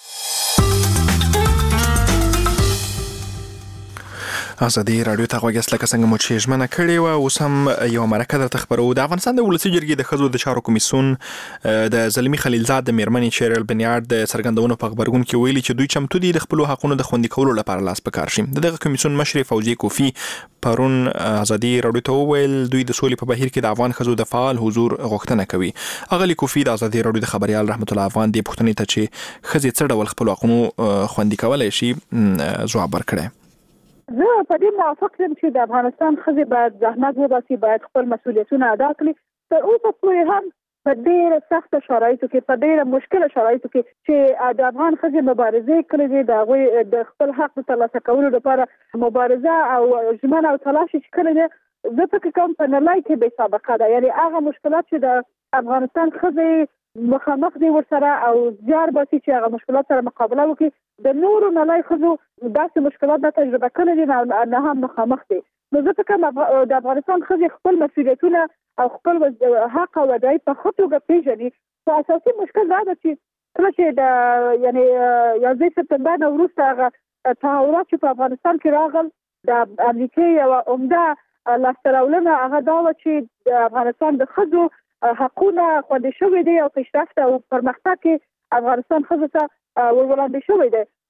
ازادي رادیو ته غوږ لکه څنګه مو چې ژمنه کړې وه، اوس هم یو مرکه درته خبرو. د افغانستان د ولسي جرګې د ښځو د چارو کمیسیون د زلمي خلیلزاد د میرمنې شیرل بنیاد د څرګندونو په خبرګون کې ویلي چې دوی چمتو دي د خپلو حقونو د خوندي کولو لپاره لاس په کار شي. دغه کمیسیون مشر فوزیه کوفی پرون ازادي رادیو ته وویل دوی د سولې په بهیر کې د افغان ښځو د فعال حضور غوښتنه کوي. اغلی کوفی د ازادي رادیو د خبريال رحمت الله افغان د پښتنې ته چې ښځې څه ډول خپل حقونو خوندي کولای شي ځواب ورکړي. زه په دې موافق یم چې د افغانستان ښځې باید زحمت وباسي، باید خپل مسؤلیتونه ادا کړي. تر اوسه پورې هم په ډېره سخته شرایطو کې، په ډېره مشکله شرایطو کې چې د افغان ښځې مبارزې کړې دي، د هغوی د خپل حق د ترلاسه کولو لپاره مبارزه او ژمنه او تلاش چې کړې ده، زه فکر کوم په نړۍ کې بې سابقه ده. یعنې هغه مشکلات چې د افغانستان ښځې مخامخ دي ورسره او زیار باسي چې هغه مشکلات سره مقابله وکړي. د نورو نړۍ ښځو داسې مشکلات نه تجربه کړي دي، نه هم مخامخ دي. نو زه فکر کوم د افغانستان ښځې خپل مسؤلیتونه او خپل حق او وظایف په ښه توګه پیژني. خو اساسي مشکل دا ده چې کله چې د یعنې 11 سپتمبر نه وروسته هغه تحولات چې په افغانستان کې راغل، د امریکا یوه عمده لاسته راوړنه هغه دا وه چې د افغانستان د ښځو حقونه خوندي شوي دي او پیشرفت او پرمختګ کې افغانستان ښځو ته وړاندې شوی دی.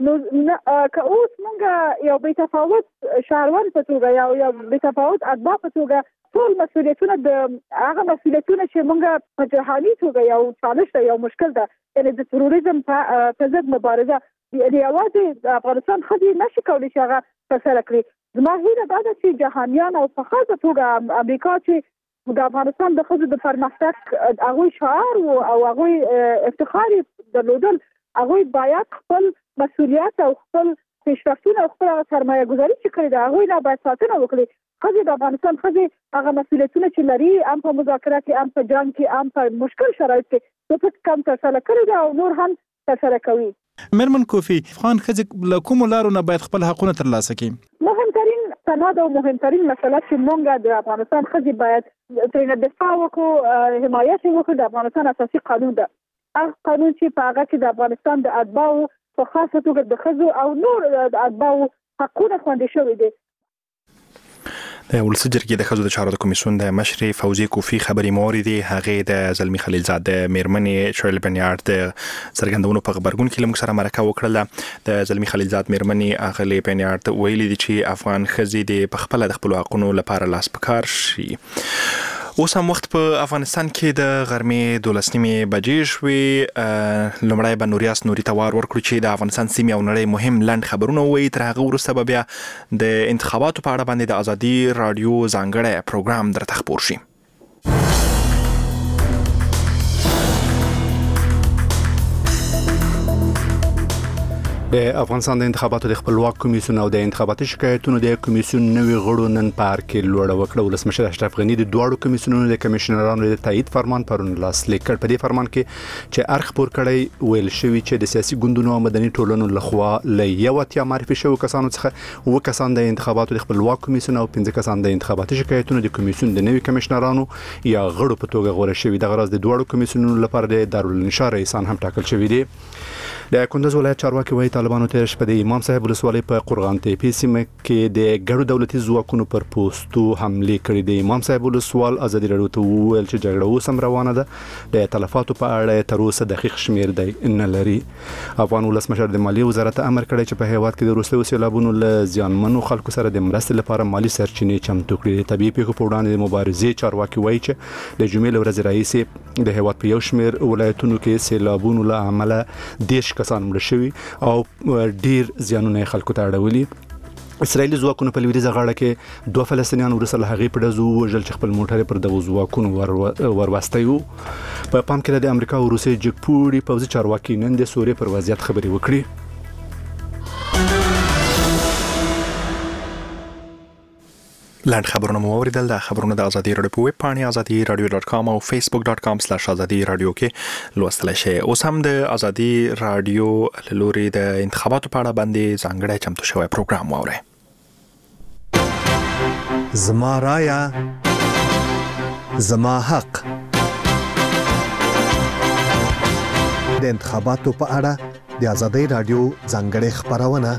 نو که اوس موږ یو بې تفاوت شهروان په توګه یا بې تفاوت اتباع په توګه ټول مسؤلیتونه د هغه مسؤلیتونه چې موږ په جهاني توګه یو چالش ده یو مشکل ده یعنې د تروریزم په ضد مبارزه یوازې د افغانستان ښځې نشي کولی چې هغه ترسره کړي. زما هیله دا ده چې جهانیان او په خاصه توګه امریکا چې د افغانستان د ښځو د پرمختګ هغوی شعار او هغوی افتخار درلودل، هغوی باید خپل مسؤلیت او خپل پیشرفتونه او خپل سرمایه گذاري چې کړې ده هغوی نه باید ساتنه وکړي. ښځې د افغانستان ښځې هغه مسؤلیتونه چې لري هم په مذاکره کې، هم په جنګ کې، هم په مشکل شرایط کې څه کم ترسره کړي ده او نور هم ترسره کوي. مېرمن کوفی، افغان ښځې له کومو لارو نه باید خپل حقونه ترلاسه کړي؟ مهمترین سند او مهمترین مسله چې موږ د افغانستان ښځې باید ترېنه دفاع وکړو، حمایت یې وکړو، د افغانستان اساسي قانون ده. هغه قانون چې په هغه کې د افغانستان د اتباعو په خاصه توګه د ښځو او نور د اتباعو حقونه خوندي شوي دي. د ولسی جرګې د ښځو د چارو د کمیسیون د مشرې فوزي کوفی خبري موریدي هغه د زلمی خلیلزاد د میرمنې شرل بنیارد د څرګندونو په خبرګون کې لمک سره مرکه وکړه. د زلمی خلیلزاد میرمنې اغلی بنیارد ویلي دي چې افغان ښځې د خپل د خپل حقوقو لپاره لاس پکار شي. اوس هم وخت په افغانستان کې د غرمې 12:30 بجې شوې. لومړی به نوریاس نوري توار ورکړو چې د افغانستان سیمې او نړۍ مهم لنډ خبرونه وایي. تر هغه وروسته به بیا د انتخاباتو په اړه باندې د ازادي رادیو ځانګړی پروګرام درته خپور شي. د افغانستان د انتخاباتو د خپلواک کمیسیون او د انتخاباتي شکایتونو د کمیسیون نوي غړو نن په ار کې لوړه وکړه. ولسمشر اشرف غنی د دوه کمیسیونونو د کمشنرانو د تایید فرمان پرون لاسلیک کړ. په دې فرمان کې چې ارخ پور کړی ویل شوی چې د سیاسي ګوندونو او مدني ټولنو لخوا له یو اتیا معرفي شوی کسانو څخه و کسان د انتخاباتو د خپلواک کمیسیون او 15 کسان د انتخاباتي شکایتونو د کمیسیون د نوي کمشنرانو یا غړو په توګه غوړه شوی. د غرض د دوه کمیسیونونو لپاره د دارالانشا رئیسان هم ټاکل شوی دي. د کندوز ولایت چارواکي وایي طالبانو تیر شپه د امام صاحب ولسوالۍ په قرغان تیپي سیمه کې د ګډو دولتي ځواکونو پر پوسټو حمله کړې. د امام صاحب ولسوال ازادي رادیو ته وویل چې جګړه اوس هم روانه ده. د تلفاتو په اړه تر اوسه دقیق شمیر دی نه لري. افغان ولسمشر د مالیې وزارت امر کړی چې په هیواد کې د وروستیو سیلابونو له زیانمنو خلکو سره د مرستې لپاره مالی سرچینې چمتو کړي. طبيعي پیښو په وړاندې د مبارزې چارواکي وایي چې د جمعې له ورځې راهیسې د هیواد په یو شمیر ولایتونو کې سیلابونو له امله 10 کسان مړه شوي او ډیر زیانونه خلکو ته اړولي. اسرائیلي ځواکونو په لویدیځه غاړه کې 2 فلسطینیان وروسته له هغې په ډزو وژل چې خپل موټر پر دغو ځواکونو ورواستي وو. په پام کې د امریکا او روسیې جګپوړي پوځي چارواکي نن د سوریې پر وضعیت خبرې وکړي. لاند خبرونه مو اوریدل. د خبرونه د ازادي رادیو په ویب پاڼه azadi.radio.com او facebook.com/azadi.radio کې لوستل شي. اوس هم د ازادي رادیو لوري د انتخاباتو په اړه باندې ځانګړی چمتو شوی پروګرام واورئ. زما رایا زما حق. د انتخاباتو په اړه د ازادي رادیو ځانګړی خبرونه.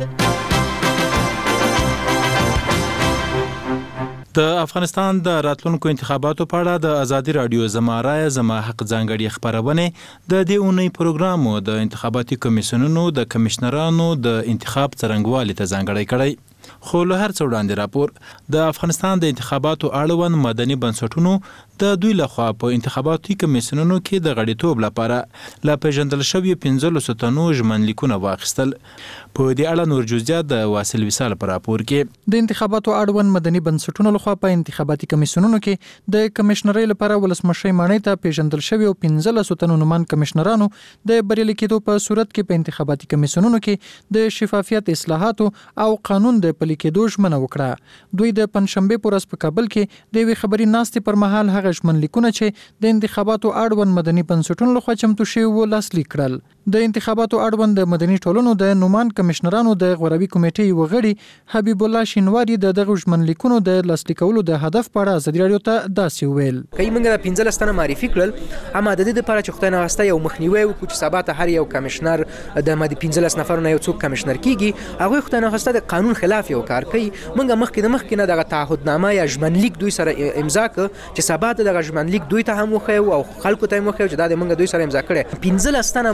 د افغانستان د راتلونکو انتخاباتو په اړه د ازادي رادیو زما رای زما حق ځانګړي خبرونه د دې اونۍ پروګرام د انتخاباتي کمیسیونونو د کمشنرانو د انتخاب څرنګوالي ته ځانګړی کړی. خو له هر څه وړاندې راپور د افغانستان د انتخاباتو اړوند مدني بنسټونو د دوی لخوا په انتخاباتي کمیسیونونو کې د غړیتوب لپاره لا پیژندل شوی 15 تنو ژمنلیکونه واخیستل. په دې اړه نور جزئیات د واصل وصال پر راپور کې. د انتخاباتو اړوند مدني بنسټونو لخوا په انتخاباتي کمیسیونونو کې د کمشنرۍ لپاره ولسمشر مانې ته پیژندل شوی او 15 تنو نومان کمشنرانو د بریالي کېدو په صورت کې په انتخاباتي کمیسیونونو کې د شفافیت اصلاحاتو او قانون د پلي کېدو ژمنه وکړه. دوی د پنځشنبه په ورځ په کابل کې د یوې خبري ناستې پر مهال هغه ژمنلیکونه چې د انتخاباتو اړوند مدني بنسټونو لخوا چمتو شوي وو لاسلیک کړل. د انتخاباتو اړوند د مدني ټولنو د نومان کمشنرانو د غوروي کمیټې وغړي حبیب الله شینواری د دغه ژمنلیکونو د لاسلیکولو د هدف په اړه ازادي رادیو ته داسې ویل. کای موږ د 15 تنه معرفي کړل اما د دې لپاره چې خدای نه واسطه یو مخنیوي وکړو چې سبا ته هر یو کمشنر د 15 نفرونو یو څوک کمشنر کیږي هغه خدای نه واسطه د قانون خلاف یو کار کوي. موږ مخکې نه دغه تعهدنامه یا ژمنلیک دوی سره امضا ک چې سبا ته دغه ژمنلیک دوی ته هم وخیو او خلکو ته هم وخیو چې دا د موږ دوی سره امضا کړي. 15 تنه موږ په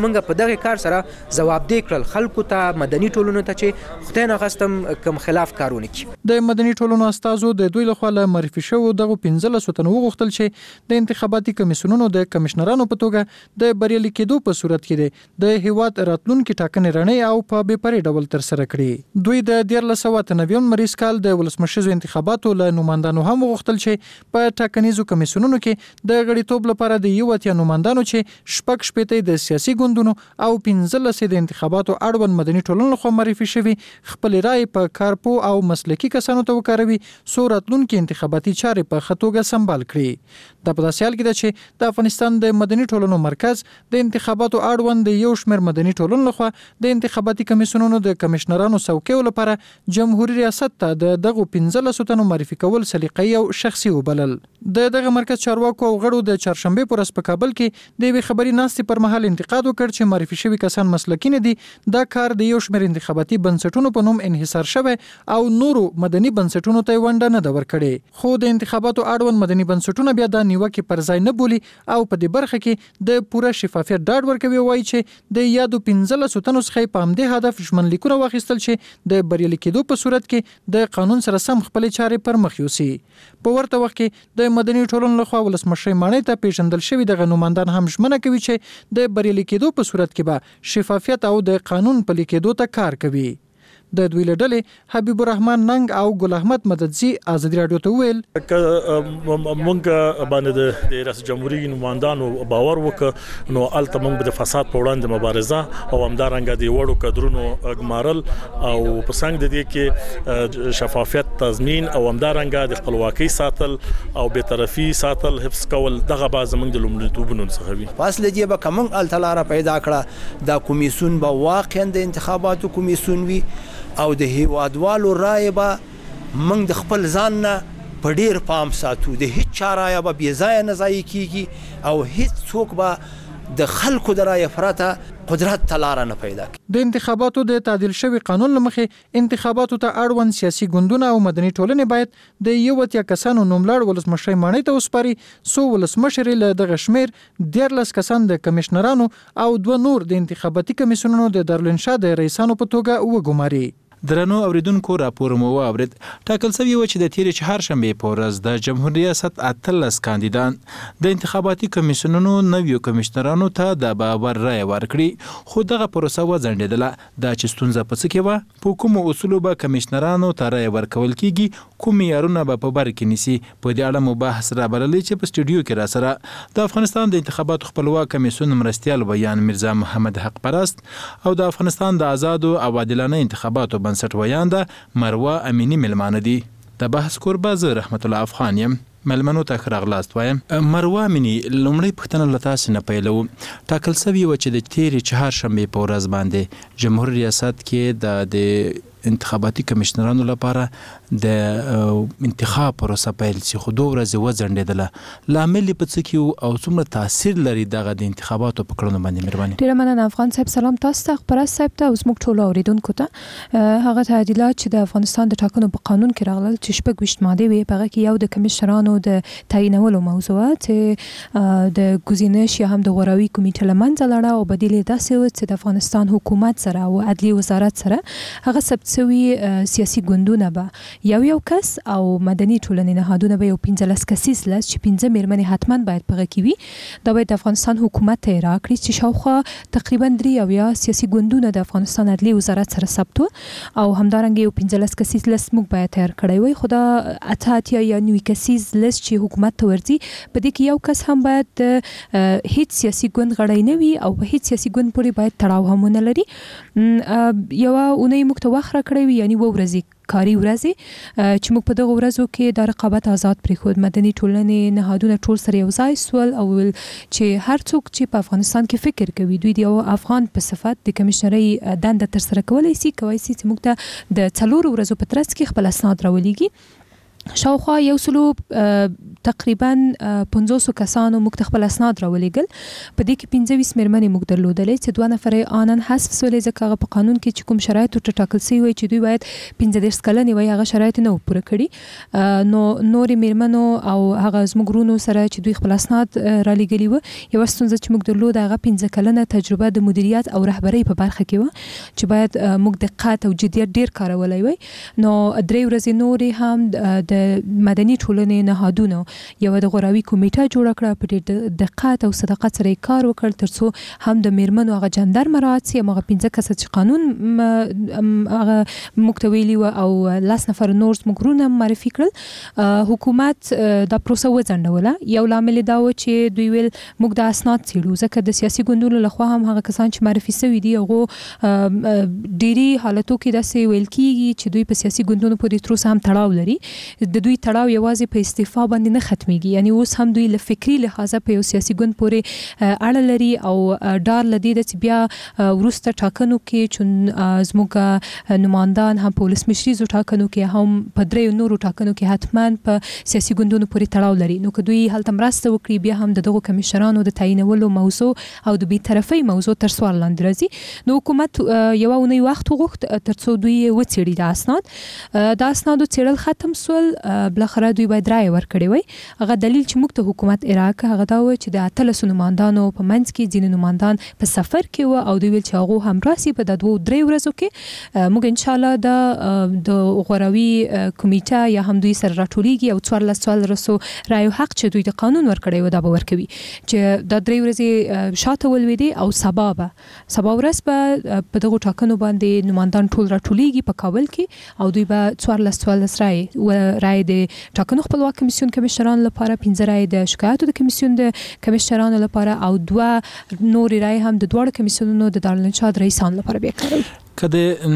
دغه کار سره جوابدeh کړل خلکو ته مدني ټولنو ته چې خدای نه غستم کوم خلاف کارونه کوي. د مدني ټولنو استازو د دوی لخوا له معرفي شوو دغه 15 تنو غوښتل چې د انتخاباتي کمیسیونونو د کمشنرانو په توګه د بریالي کېدو په صورت کې د هیواد راتلونکي ټاکنې رڼې او په بې پرې ډول تر سره کړي. دوی د 1990 مریض کال د ولسمشرزو انتخاباتو له نوماندانو هم غوښتل چې په ټاکنیزو کمیسیونونو کې د غړیتوب لپاره د یو اتیا نوماندانو چې شپږ شپېته د سیاسي ګوندونو او 15 د انتخاباتو اړوند مدني ټولنو لخوا معرفي شوي خپل رائے په کارپو او مسلکي کسانو ته وکاروي څو راتلونکي انتخاباتي چارې په ښه توګه سمبال کړي. دا په داسې حال کې ده چې د افغانستان د مدني ټولنو مرکز د انتخاباتو اړوند د یو شمېر مدني ټولنو لخوا د انتخاباتي کمیسیونونو د کمشنرانو څوکیو لپاره جمهوریت ریاست ته د دغه 15 تنو معرفي کول سلیقې او شخصي وبلل. دغه مرکز چارواکو او غړو د چهارشنبه پر ورځ په کابل کې د یوې خبري ناستې پر مهال انتقاد وکړ چې معرفي شوي کسان مسلکي نه دي. دا کار د یو شمېر انتخاباتي بنسټونو په نوم انحصار شوی او نورو مدني بنسټونو ته ونډه نه ده ورکړې. خو د انتخاباتو اړوند مدني بنسټونه بیا د نیوکې پر ځای نه بولي او په دې برخه کې د پوره شفافیت ډاډ ورکوي او وایي چې د یادو 15 تنو څخه په همدې هدف ژمن لیکونه واخیستل چې د بریالي کېدو په صورت کې د قانون سره سم خپل چارې پر مخ یوسي. په ورته وخت کې د مدني ټولنو لخوا ولسمشر ماڼۍ ته پیژندل شوی د نوماندان هم ژمنه کوي چې د بریالي کېدو په صورت کې به شفافیت او د قانون پلي کېدو ته کار کوي. د دوی له ډلې حبیب الرحمن ننګ او ګل احمد مددزي ازادي رادیو ته ویل مونږ باندې د رئیس جمهوریت نمائندانو باور وکړ نو الته مونږ د فساد په وړاندې مبارزه او همدارنګه د وړو کډرونو اګمارل او په څنګه د دې کې شفافیت تضمین او همدارنګه د خپلواکۍ ساتل او به طرفي ساتل حفظ کول دغه باز مونږ د لومړیتوبونو څخه وي. فاصله دی به کوم التلاره پیدا کړه دا کمیسیون به واقعا د انتخاباتو کمیسیون وي او د هیوادوالو رائے به موږ د خپل ځان نه په ډیر پام ساتو. د هیڅ چا رائے به بې ځایه نه ضایع کیږي او هیڅ څوک به د خلکو د رائے پرته قدرت تلاره نه پیدا کوي. د انتخاباتو د تعدیل شوی قانون لمخې انتخاباتو ته اړوند سیاسي ګوندونه او مدني ټولنې باید د یو اتیا کسانو نوملړ ولسمشر ماڼۍ ته وسپاري. سو ولسمشر له دغه شمیر 14 کسان د کمشنرانو او 2 نور د انتخاباتي کمیسیونونو د دارالانشا د رئیسانو په توګه وګماري. درنو اوریدونکو راپور مو واورید. ټاکل شوی و چې د تیر چهارشنبه په ورځ د جمهوریت ریاست 18 کاندیدان د انتخاباتي کمیسیونونو نویو کمشنرانو ته د باور رائے ورکړي خو دغه پروسه وځنډیدله. دا چې ستونزه په څه کې و په کوم اصولو به کمشنرانو ته رائے ورکول کیږي کوم یارونه به په بر کې نسی. په دې اړه مو بحث را بللې چې په سټوډیو کې را سره د افغانستان د انتخاباتو خپلواک کمیسیون مرستيال ویان مرزا محمد حق پرست او د افغانستان د آزادو او عادلانه انتخاباتو بنسټ ویانده مروه امینی ملمانه دي. د بحث کوربه زه رحمت الله افغان یم. ملمنو ته خراغلاست وایم. مروه امینی لومړی پښتنه لتاس نه پیلو ټاکل شوی و چې د تیر چهارشنبه په ورځ باندې جمهوریت ریاست کې د انتخاباتي کمشنرانو لپاره د انتخاب پروسه پیل شي خو 2 ورځې وځنډیدله. لامل په څه کې او څومره تاثیر لري دغه د انتخاباتو په کړنو باندې؟ مهرباني. ډیره مننه افغان صاحب. سلام تاسو ته، خبرست صاحب ته او زموږ ټول اوریدونکو ته. هغه تعدیلات چې د افغانستان د ټاکنو په قانون کې راغلل چې 26 ماده وي په هغه کې یو د کمشنرانو د تعیینولو موضوع چې د گزینش یا هم د غوراوي کمیټې لمنځه لاړه او بدیل داسې و چې د افغانستان حکومت سره او عدلي وزارت سره هغه ثبت سوي سیاسي ګوندونه به یو کس او مدني ټولنې نهادونه به یو 15 کسیز لس چې 15 میرمنې حتما باید پغه کې وي. دا باید د افغانستان حکومت ته راکړي چې شاوخوا تقریبا 3 سیاسي ګوندونه د افغانستان عدلي وزارت سره ثبت او همدارنګه یو 15 کسیز لس موږ باید تیار کړی وي. خو دا اتاتیا یا 9 کسیز لس چې حکومت ته ورځي په دې کې یو کس هم باید هیڅ سیاسي ګوند غړی نه وي او په هیڅ سیاسي ګوند پورې باید تړاو هم نه لري. یو اونۍ موږ ته وخت راکړی وي یعنی 2 ورځې کاري ورځې چې موږ په دغه ورځو کې د رقابت آزاد پریښود. مدني ټولنې نهادونه ټول سره یو ځای سول او چې هر څوک چې په افغانستان کې فکر کوي دوی د یو افغان په صفت د کمشنرۍ دنده تر سره کولای شي چې موږ ته د 4 ورځو په ترڅ کې خپل اسناد راولېږي شاوخوا یو سلو تقریبا 500 کسانو موږ خپل اسناد راولېګل په دې کې 25 مېرمنې موږ درلودلې چې 2 نفر آنن حذف سولې ځکه په قانون کې چې کوم شرایط ټاکل شوی وي چې دوی باید 15 کلنې وي هغه شرایط نه پوره کړي نو نورې مېرمنو او هغه زموږ ورونو سره چې دوی خپل اسناد را لېږلي وو یو ستونزه چې موږ درلود هغه 15 کلنه تجربه د مدیریت او رهبرۍ په برخه کې و چې باید موږ دقت او جدیت ډیر کارولای وي نو درې ورځې نورې هم د مدني ټولنې نهادونو یو د غوراوي کمیټه جوړ کړه په ډېر دقت او صداقت سره کار وکړ ترڅو هم د میرمنو هغه جندر مراعات سي هغه 15 کس چې قانون هغه مکتویلی او 10 نفر نور مګرونه معرفي کړل حکومت دا پروسه وځنډوله یو لامل دا و چې دوی ویل موږ د اسناد څېړو ځکه د سیاسي ګوندونو لخوا هم هغه کسان چې معرفي شوي دي هغه ډېری حالتو کې داسې ویل کیږي چې دوی په سیاسي ګوندونو پورې تر اوسه هم تړاو لري د دوی تړاو یوازې په استعفا باندې نه ختميږي یعنی اوس هم دوی له فکری لحاظه په یو سیاسي ګوند پورې اړه لري او ډار لدی د بیا ورسته ټاکنو کې چې زموږ نمائندان هم پولیس مشري ټاکنو کې هم په درې نورو ټاکنو کې حتما په سیاسي ګوندونو پورې تړاو لري نو که دوی هلته مرسته وکړي بیا هم دغه کمیشنرانو د تعینولو موضوع او د بی‌طرفۍ موضوع تر سوال لاندې راځي نو حکومت یو اونۍ وخت وغوښت ترڅو دوی وڅېړي د اسناد د اسنادو څېړل ختم سول بلخره دوی باید رائے ورکړي وي هغه دلیل چې موږ ته حکومت عراق هغه دا و چې د 13 نمائندانو په منځ کې ځینې نمائندان په سفر کې و او دوی ویل چې هغه هم راسي په 2-3 ورځو کې موږ ان شاء الله د غوراوي کمیټه یا هم دوی سره راټولېږي او 14 رسو رائے حق چې دوی د قانون ورکړي و دا به ورکوي چې د 3 ورځې شاته ولوي او سبا ورځ په دغه ټاکنو باندې نمائندان ټول راټولېږي په کابل کې او دوی به 14 رائے د ټاکنو خپلواک کمیسیون کمیشنرانو لپاره 15 رائے د شکایتو د کمیسیون د کمیشنرانو لپاره او 2 نور رائے هم د دوه کمیسیونونو د دارالانشاد رئیسان لپاره به کاروي کله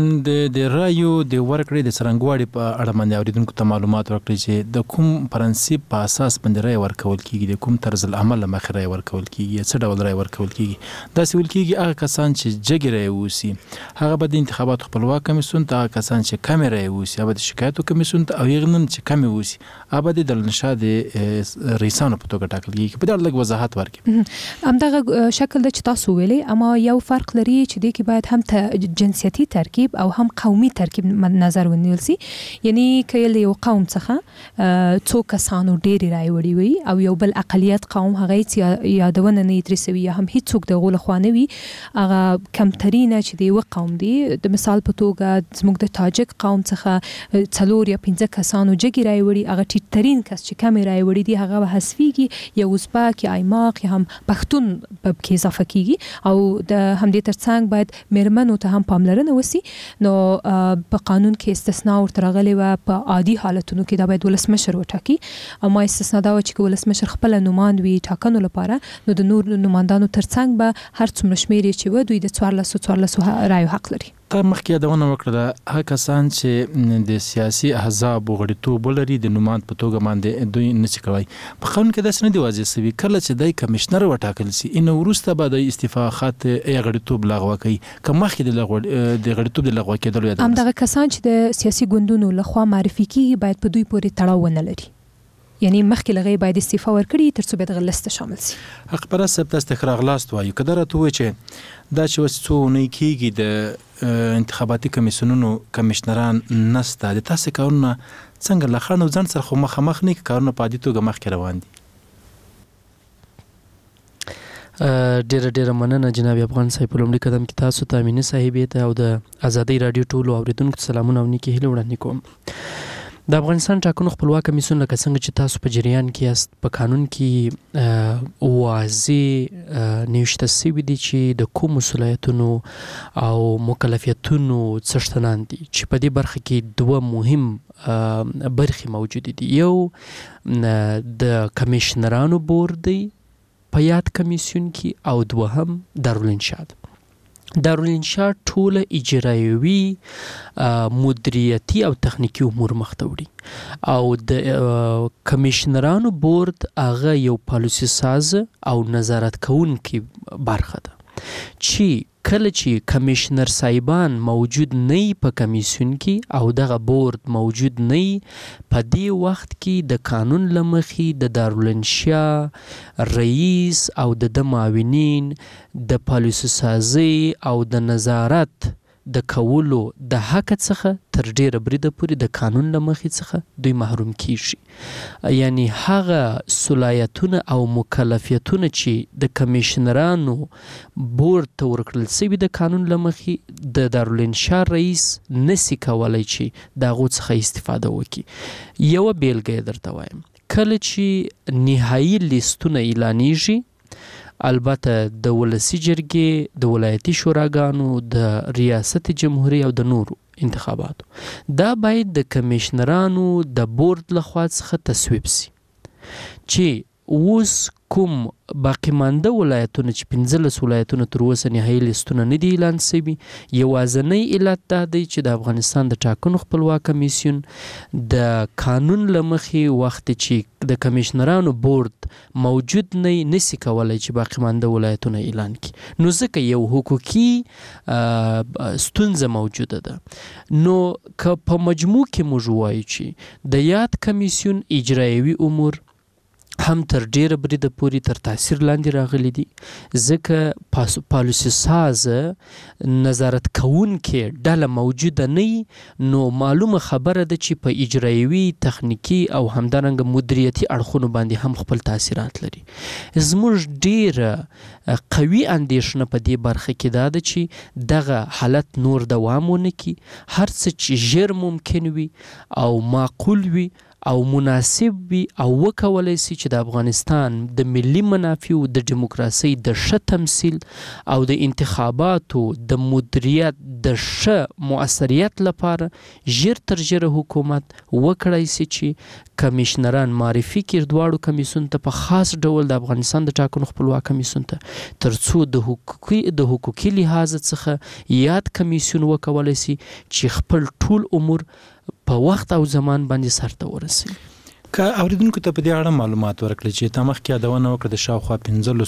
د رایو د ورکړې د سرنګواړي په اړه باندې اوریدونکو ته معلومات ورکړي چې د کوم پرنسيپ په اساس باندې رای ورکول کیږي د کوم طرز العمل مخ رای ورکول کیږي څه ډول رای ورکول کیږي دا سوال کیږي هغه کسان چې جګ رای وسی هغه به د انتخاباتو خپلواک کمیسیون ته کسان چې کم رای وسی هغه د شکایتو کمیسیون ته او یغنن چې کم وسی هغه د دارالانشاد رئیسانو په توګه ټاکل کیږي په دې لږ وضاحت ورکړي همدغه شکل د تاسو ویلي اما یو فرق لري چې د کې باید هم جنسیتي ترکیب او هم قومي ترکیب نظر ونیول سي یعنی کله یو قوم څخه څو کسانو ډېری رائے وړي وي او یو بل اقلیت قوم هغه یادونه نه ترسوي یا هم هیڅوک د غول خوانه وي هغه کمترینه چې دی و قوم دی د مثال په توګه زموږ د تاجک قوم څخه 4 یا 15 کسانو جګی رائے وړي هغه ټیټرین کس چې کم رائے وړي دی هغه حذفيږي یا ازبک یا ایماق یا هم پښتون په کې اضافه کیږي او د همدې ترڅنګ باید مېرمنو ته هم پاملرنه وسی نو په قانون کې استثناء ورته راغلی و په عادي حالتونو کې دا باید ولسمشر وټاکي اما استثناء دا و چې ولسمشر خپل نوماند وي ټاکنو لپاره نو د نور نوماندانو ترڅنګ به هر څومره شمیر چې و دوی د 14 رائے حق لري تر مخکې یادونه وکړه هغه کسان چې د سیاسي احزاب غړیتوب لري د نوماند په توګه باندې دوی نشي کوي په قانون کې داسې نه دی واضح شوی کله چې د کمشنر وټاکل شي ان ورسته به د استعفا خط غړیتوب لغوه کوي که مخکې د غړیتوب د لغوه کېدل یاد هم دغه کسان چې د سیاسي ګوندونو لخوا معرفي کیږي باید په دوی پورې تړاو نه لري یعنی مخکې لغې باید استعفا ورکړي ترڅو به د لسته شامل شي حق پر اساس تاسو تخراغ لاست وایو کدر ته و چې دا چې وسو نه کیږي د انتخاباتي کمیسیونونو کمیشنران نسته د تاسو کارونه څنګه لخرنو ځن سره خو مخ نه کارونه پاتې توګه مخ کې روان دي ډیره مننه جناب افغان صاحب په لومړي قدم کې تاسو ته امینه صاحب ته او د ازادي رادیو ټولو اوریدونکو سلامونه او نیکی هیله وړاندې کوم د افغانستان ټاکنو خپلواک کمیسیون لکه څنګه چې تاسو په جریان کې یاست په قانون کې واضح نوشته شوی دی چې د کوم مسؤلیتونو او مکلفیتونو څښتنان دي چې په دې برخه کې دوه مهم برخې موجود دي یو د کمیشنرانو بورډ دی په یاد کمیسیون کې او دوهم دارالانشاد ټوله اجرایوي مدیریتي او تخنیکی امور مخته وړي او د کمیشنرانو بورډ هغه یو پالیسي ساز او نظارت کوونکی برخه ده چې کله چې کمشنر صاحبان موجود نه په کمیسیون کې او دغه بورد موجود نه په دې وخت کې د قانون لمخې د دارالانشا رئیس او د معاونین د پالیسي سازي او د نظارت د کولو د حق څخه تر ډیره بریده پورې د قانون لمخې څخه دوی محروم کیږي. یعنی هغه صلاحیتونه او مکلفیتونه چې د کمیشنرانو بورد ته ورکړل شوي د قانون لمخې د دارالانشا رئیس نسی کولای چې د هغو څخه استفاده وکړي. یوه بیلګه درته وایم، کله چې نهایي لیستونه اعلانیږي، البته د ولسی جرګې، د ولایتي شوراګانو، د ریاست جمهوریت او د نورو انتخاباتو، دا باید د کمیشنرانو د بورد لخوا څخه تصویب سي چې اوس کوم باقی مانده ولایتونه چې 15 ولایتونه تر اوسه نهایي لیستونه نه دي اعلان شوي، یوازینی علت دا دی چې د افغانستان د ټاکنو خپلواک کمیسیون د قانون له مخې وخت چې د کمیشنرانو بورد موجود نه نسی کولای چې باقی مانده ولایتونه اعلان کړي. نو ځکه یو حقوقي ستونزه موجوده ده. نو که په مجموع کې موږ وایو چې د یاد کمیسیون اجرایوي امور هم تر ډیره بریده پورې تر تاثیر لاندې راغلي دي، ځکه پالیسي ساز نظارت کوونکې ډله موجوده نه، نو معلومه خبره ده چې په اجرایوي، تخنیکی او همدارنګه مدیریتي اړخونو باندې هم خپل تاثیرات لري. زموږ ډیره قوي اندیشنه په دې برخه کې دا ده چې دغه حالت نور دوام ونه کړي، هر څه چې ژر ممکن وي او معقول وي او مناسب وي او وکولای شي چې د افغانستان د ملي منافعو، د دیموکراسي د ښه تمثیل او د انتخاباتو د مدیریت د ښه مؤثریت لپاره ژر تر ژره حکومت وکړای شي چې کمیشنران معرفي کړي دواړو کمیسیون ته په خاص ډول د افغانستان د ټاکنو خپلواک کمیسیون ته، ترڅو د حقوقي لحاظ څخه یاد کمیسیون وکولای شي چې خپل ټول امور په وخت او زمان باندې سرته ورسي. که اوریدونکو ته په دې اړه معلومات ورکړي چې تا مخکې یادونه وکړه د شاوخوا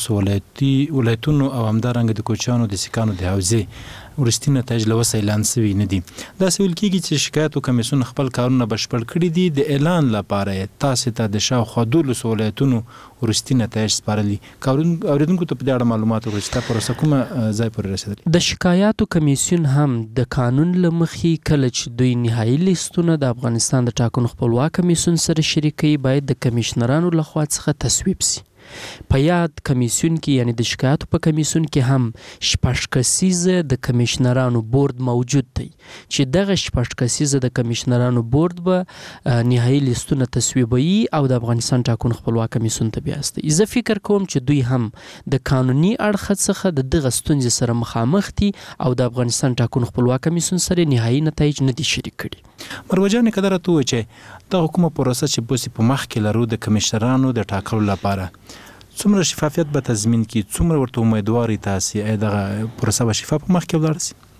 15 ولایتونو او همدارنګه د کوچیانو د سیکانو د حوزې وروستي نتایج له وسه اعلان شوي نه دي. داسې ویل کېږي چې شکایاتو کمیسیون خپل کارونه بشپړ کړي دي، د اعلان لپاره تاسې ته د شاوخوا 12 ولایتونو وروستي نتایج سپارلي. که اوریدونکو ته په دې اړه معلومات ورکړي چې تا پروسه کومه ځای پورې رسېدلې؟ د شکایاتو کمیسیون هم د قانون له مخې کله چې دوی نهایي لیستونه د افغانستان د ټاکنو خپلواک کمیسیون سره شریکوي، باید د کمیشنرانو لخوا څخه تصویب سي. په یاد کمیسیون کې یعنی د شکایاتو په کمیسیون کې هم 6 کسیزه د کمیشنرانو بورد موجود دی چې دغه 6 کسیزه د کمیشنرانو بورد به نهایي لیستونه تصویبوي او د افغانستان ټاکنو خپلواک کمیسیون ته بیاستي. زه فکر کوم چې دوی هم د قانوني اړخ څخه د دغه ستونزې سره مخامخ دي او د افغانستان ټاکنو خپلواک کمیسیون سره نهایي نتایج نه دي شریک کړي. مروه جان قدرت و چې د حکومت پروسه چې بوسي په مخ کې لرو د کمیشنرانو د ټاکلو لپاره څومره شفافیت به تضمین کی، څومره ورته امیدواري تاسو دغه پروسه به شفاف مخ کې ولاړ شي؟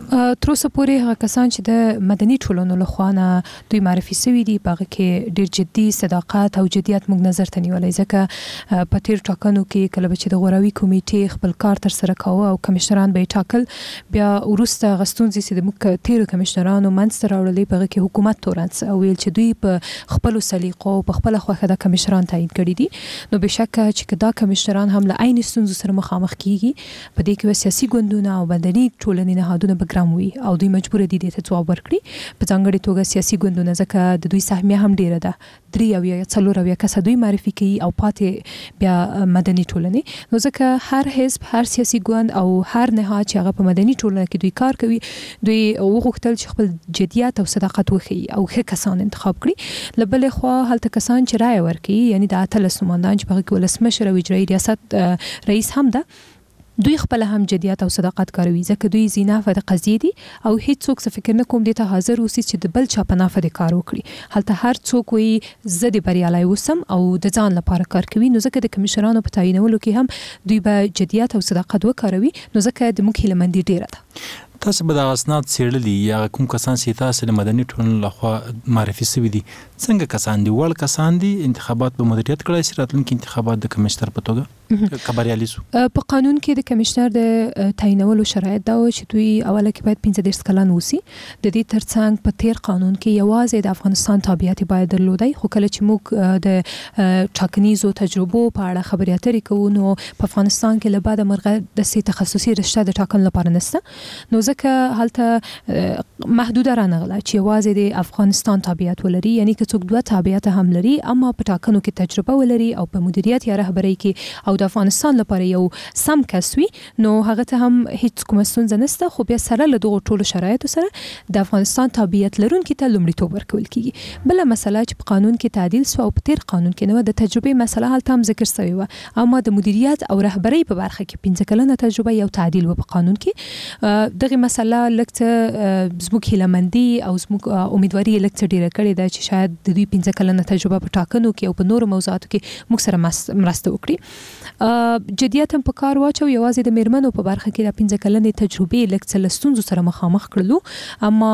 تر اوسه پورې هغه کسان چې د مدني ټولنو له خوا نه دوی معرفي شوي دي په هغه کې ډېر جدي صداقت او جدیت موږ نظر ته نیولی، ځکه په تیر ټاکنو کې کله چې د غوراوي کمیټې خپل کار تر سره کاوه او کمیشنران به یې ټاکل، بیا وروسته هغه ستونزې چې د موږ تیرو کمیشنرانو منځته راوړلې په هغه کې حکومت تورن څه او ویل چې دوی په خپلو سلیقو په خپله خوښه دا کمیشنران تعیین کړي دي. نو بېشکه چې دا کمیشنران هم له عین ستونزو سره مخامخ کیږي، په دې کې سیاسي ګوندونه او مدني ټولنې نهادونه به ګرام وي او دوی مجبور دي دې ته ځواب ورکړي. په ځانګړې توګه سیاسي ګوندونه ځکه د دوی سهمیه هم ډیره ده، 3 یا 4 کسه دوی معرفي کوي او پاتې بیا مدني ټولنې. نو ځکه هر حزب، هر سیاسي ګوند او هر نهاد چې هغه په مدني ټولنه کې دوی کار کوي، دوی وغوښتل چې خپل جدیت او صداقت وښيي او ښه کسان انتخاب کړي. له بلې خوا هلته کسان چې رایه ورکوي، یعنی د 18 نمایندان چې په هغه کې ولسمشر او اجرایي ریاست رئیس هم ده، دوی خپل هم جدیت او صداقت کاروي، ځکه دوی زینافه د قضیې دي او هیڅوک څه فکر نه کوم دي ته حاضر اوسي چې د بل چا په نافه د کار وکړي. هلته هر څوک وي زه د بریالی اوسم او د ځان لپاره کار کوي. نو ځکه د کمیشنرانو په تعیینولو کې هم دوی به جدیت او صداقت وکاروي، نو ځکه د موږ هیله مندي ډیره ده. تاسو به د اسناد څېړلي یا کوم کسان چې تاسو د مدني ټولنې لخوا معرفي شوي دي څنګه کسان دي وړ کسان دي انتخابات به مدیریت کړی شي راتلونکي انتخابات د کمشنر په توګه خبريالي سو په قانون کې د کمشنر د تعینولو شرایط دا و چې دوی اوله کې باید 15 کلن وسی د دې ترڅنګ په تیر قانون کې یوازې د افغانستان تابعیت باید درلودای خو کله چې موږ د ټاکنیزو تجربو په اړه خبري اترې کوو نو په افغانستان کې له بعد مرغه د سي تخصصي رشته د ټاکن لپاره نشته نو ځکه هلته محدوده رانغله چې یوازې د افغانستان تابعیت ولري یعنی که څوک دوه تابعیت هم لري اما په ټاکنو کې تجربه ولري او په مدیریت یا رهبرۍ کې او د افغانستان لپاره یو سم کس وي نو هغه ته هم هیڅ کومه ستونزه نشته خو بیا سره له دغو ټولو شرایطو سره د افغانستان تابعیت لرونکي ته لومړیتوب ورکول کیږي بل مسله چې په قانون کې تعدیل سو او په تیر قانون کې نو د تجربې مسله هلته هم ذکر شوی و اما د مدیریت او رهبرۍ په برخه کې 15 کلنه تجربه یو تعدیل و په قانون کې دغه مسله لکه زموږ هیلمندي او زموږ امیدواري لکه ډیره کړې ده چې شاید د دوی 15 کلنه تجربه په ټاکنو کې او په نورو موضوعاتو کې موږ سره مرسته وکړي جديت هم په کار واچو یوازې د میرمنو په برخه کې د 15 کلنې تجربې لکه لستونزو سره مخامخ کړلو اما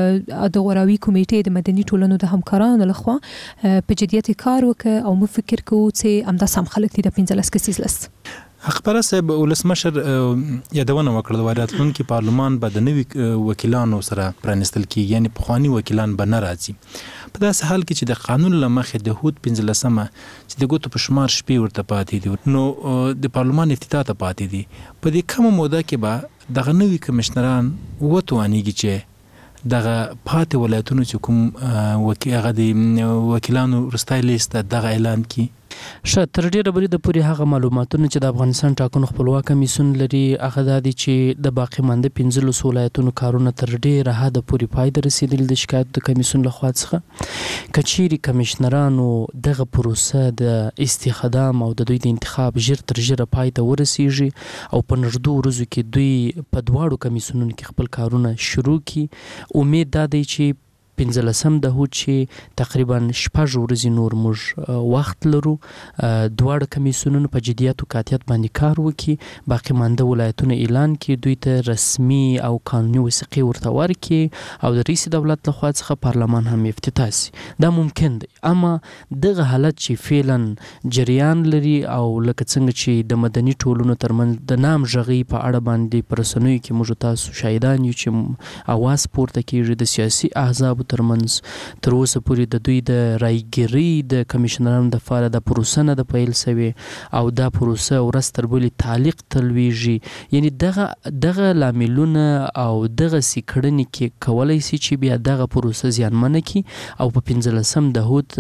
د غوراوي کمیټې د مدني ټولنو د همکارانو لخوا په جديت کار وکړ او مو فکر کوو چې امدا سم خلک دي د 15 کسیز لست خبره صاحب ولسمشر یادونه وکړه د راتلونکي پارلمان به د نوي وکیلانو سره پرانستل کیږي یعنی پخوانی وکیلان به نه راځي په داسې حال کې چې د قانون لمخې د هود 15مه چې د ګوتو په شمار شپې ورته پاتې دي نو د پارلمان افتتاح ته پاتې دي په دې کومه موده کې به دغه نوي کمشنران وتوانیږي چې دغه پاتې ولایتونو چې کوم هغه د وکیلانو رستای لیست دغه اعلان کی تر ډیره بری د پوری هغه معلوماتونه چې د افغانستان ټاکنو خپلواک کمیسیون لري هغه د دې چې د باقی مانده 15 ولایتونو کارونه تر ډیره حد پوری پای ته رسیدل د شکایت د کمیسیون لخوا څخه کچيري کمشنرانو دغه پروسه د استخدام او د دوی د انتخاب ژر تر ژره پای ته ورسیږي او په نږدې ورځو کې دوی په دواړو کمیسیونونو کې خپل کارونه شروع کړي امید دا دی چې 15 د هوت چې تقریبا 6 ورځې نور موږ وخت لرو دواړه کمیسیونونو په جديت او قاطعیت باندې کار وکړي باقی مانده ولایتونه اعلان کړي دوی ته رسمي او قانوني وثیقې ورته ورکړي او د رئیس دولت لخوا څخه پارلمان هم افتتاح شي دا ممکن دی اما دغه حالت چې فعلا جریان لري او لکه څنګه چې د مدني ټولنو ترمنځ د نام ژغي په اړه باندې پرسنوي کې موږ تاسو شاهدان یو چې اواز پورته کیږي د سیاسي احزاب ترمنځ تر اوسه پورې د دوی د رایګری د کمیشنرانو د فاره د پروسه نه د پیل سوي او دا پروسه ورستر بولی تعلیق تلويږي یعنی دغه لاملونه او دغه سیکړنې کې کولای شي چې بیا دغه پروسه زیانمنه کی او په 15 د هوت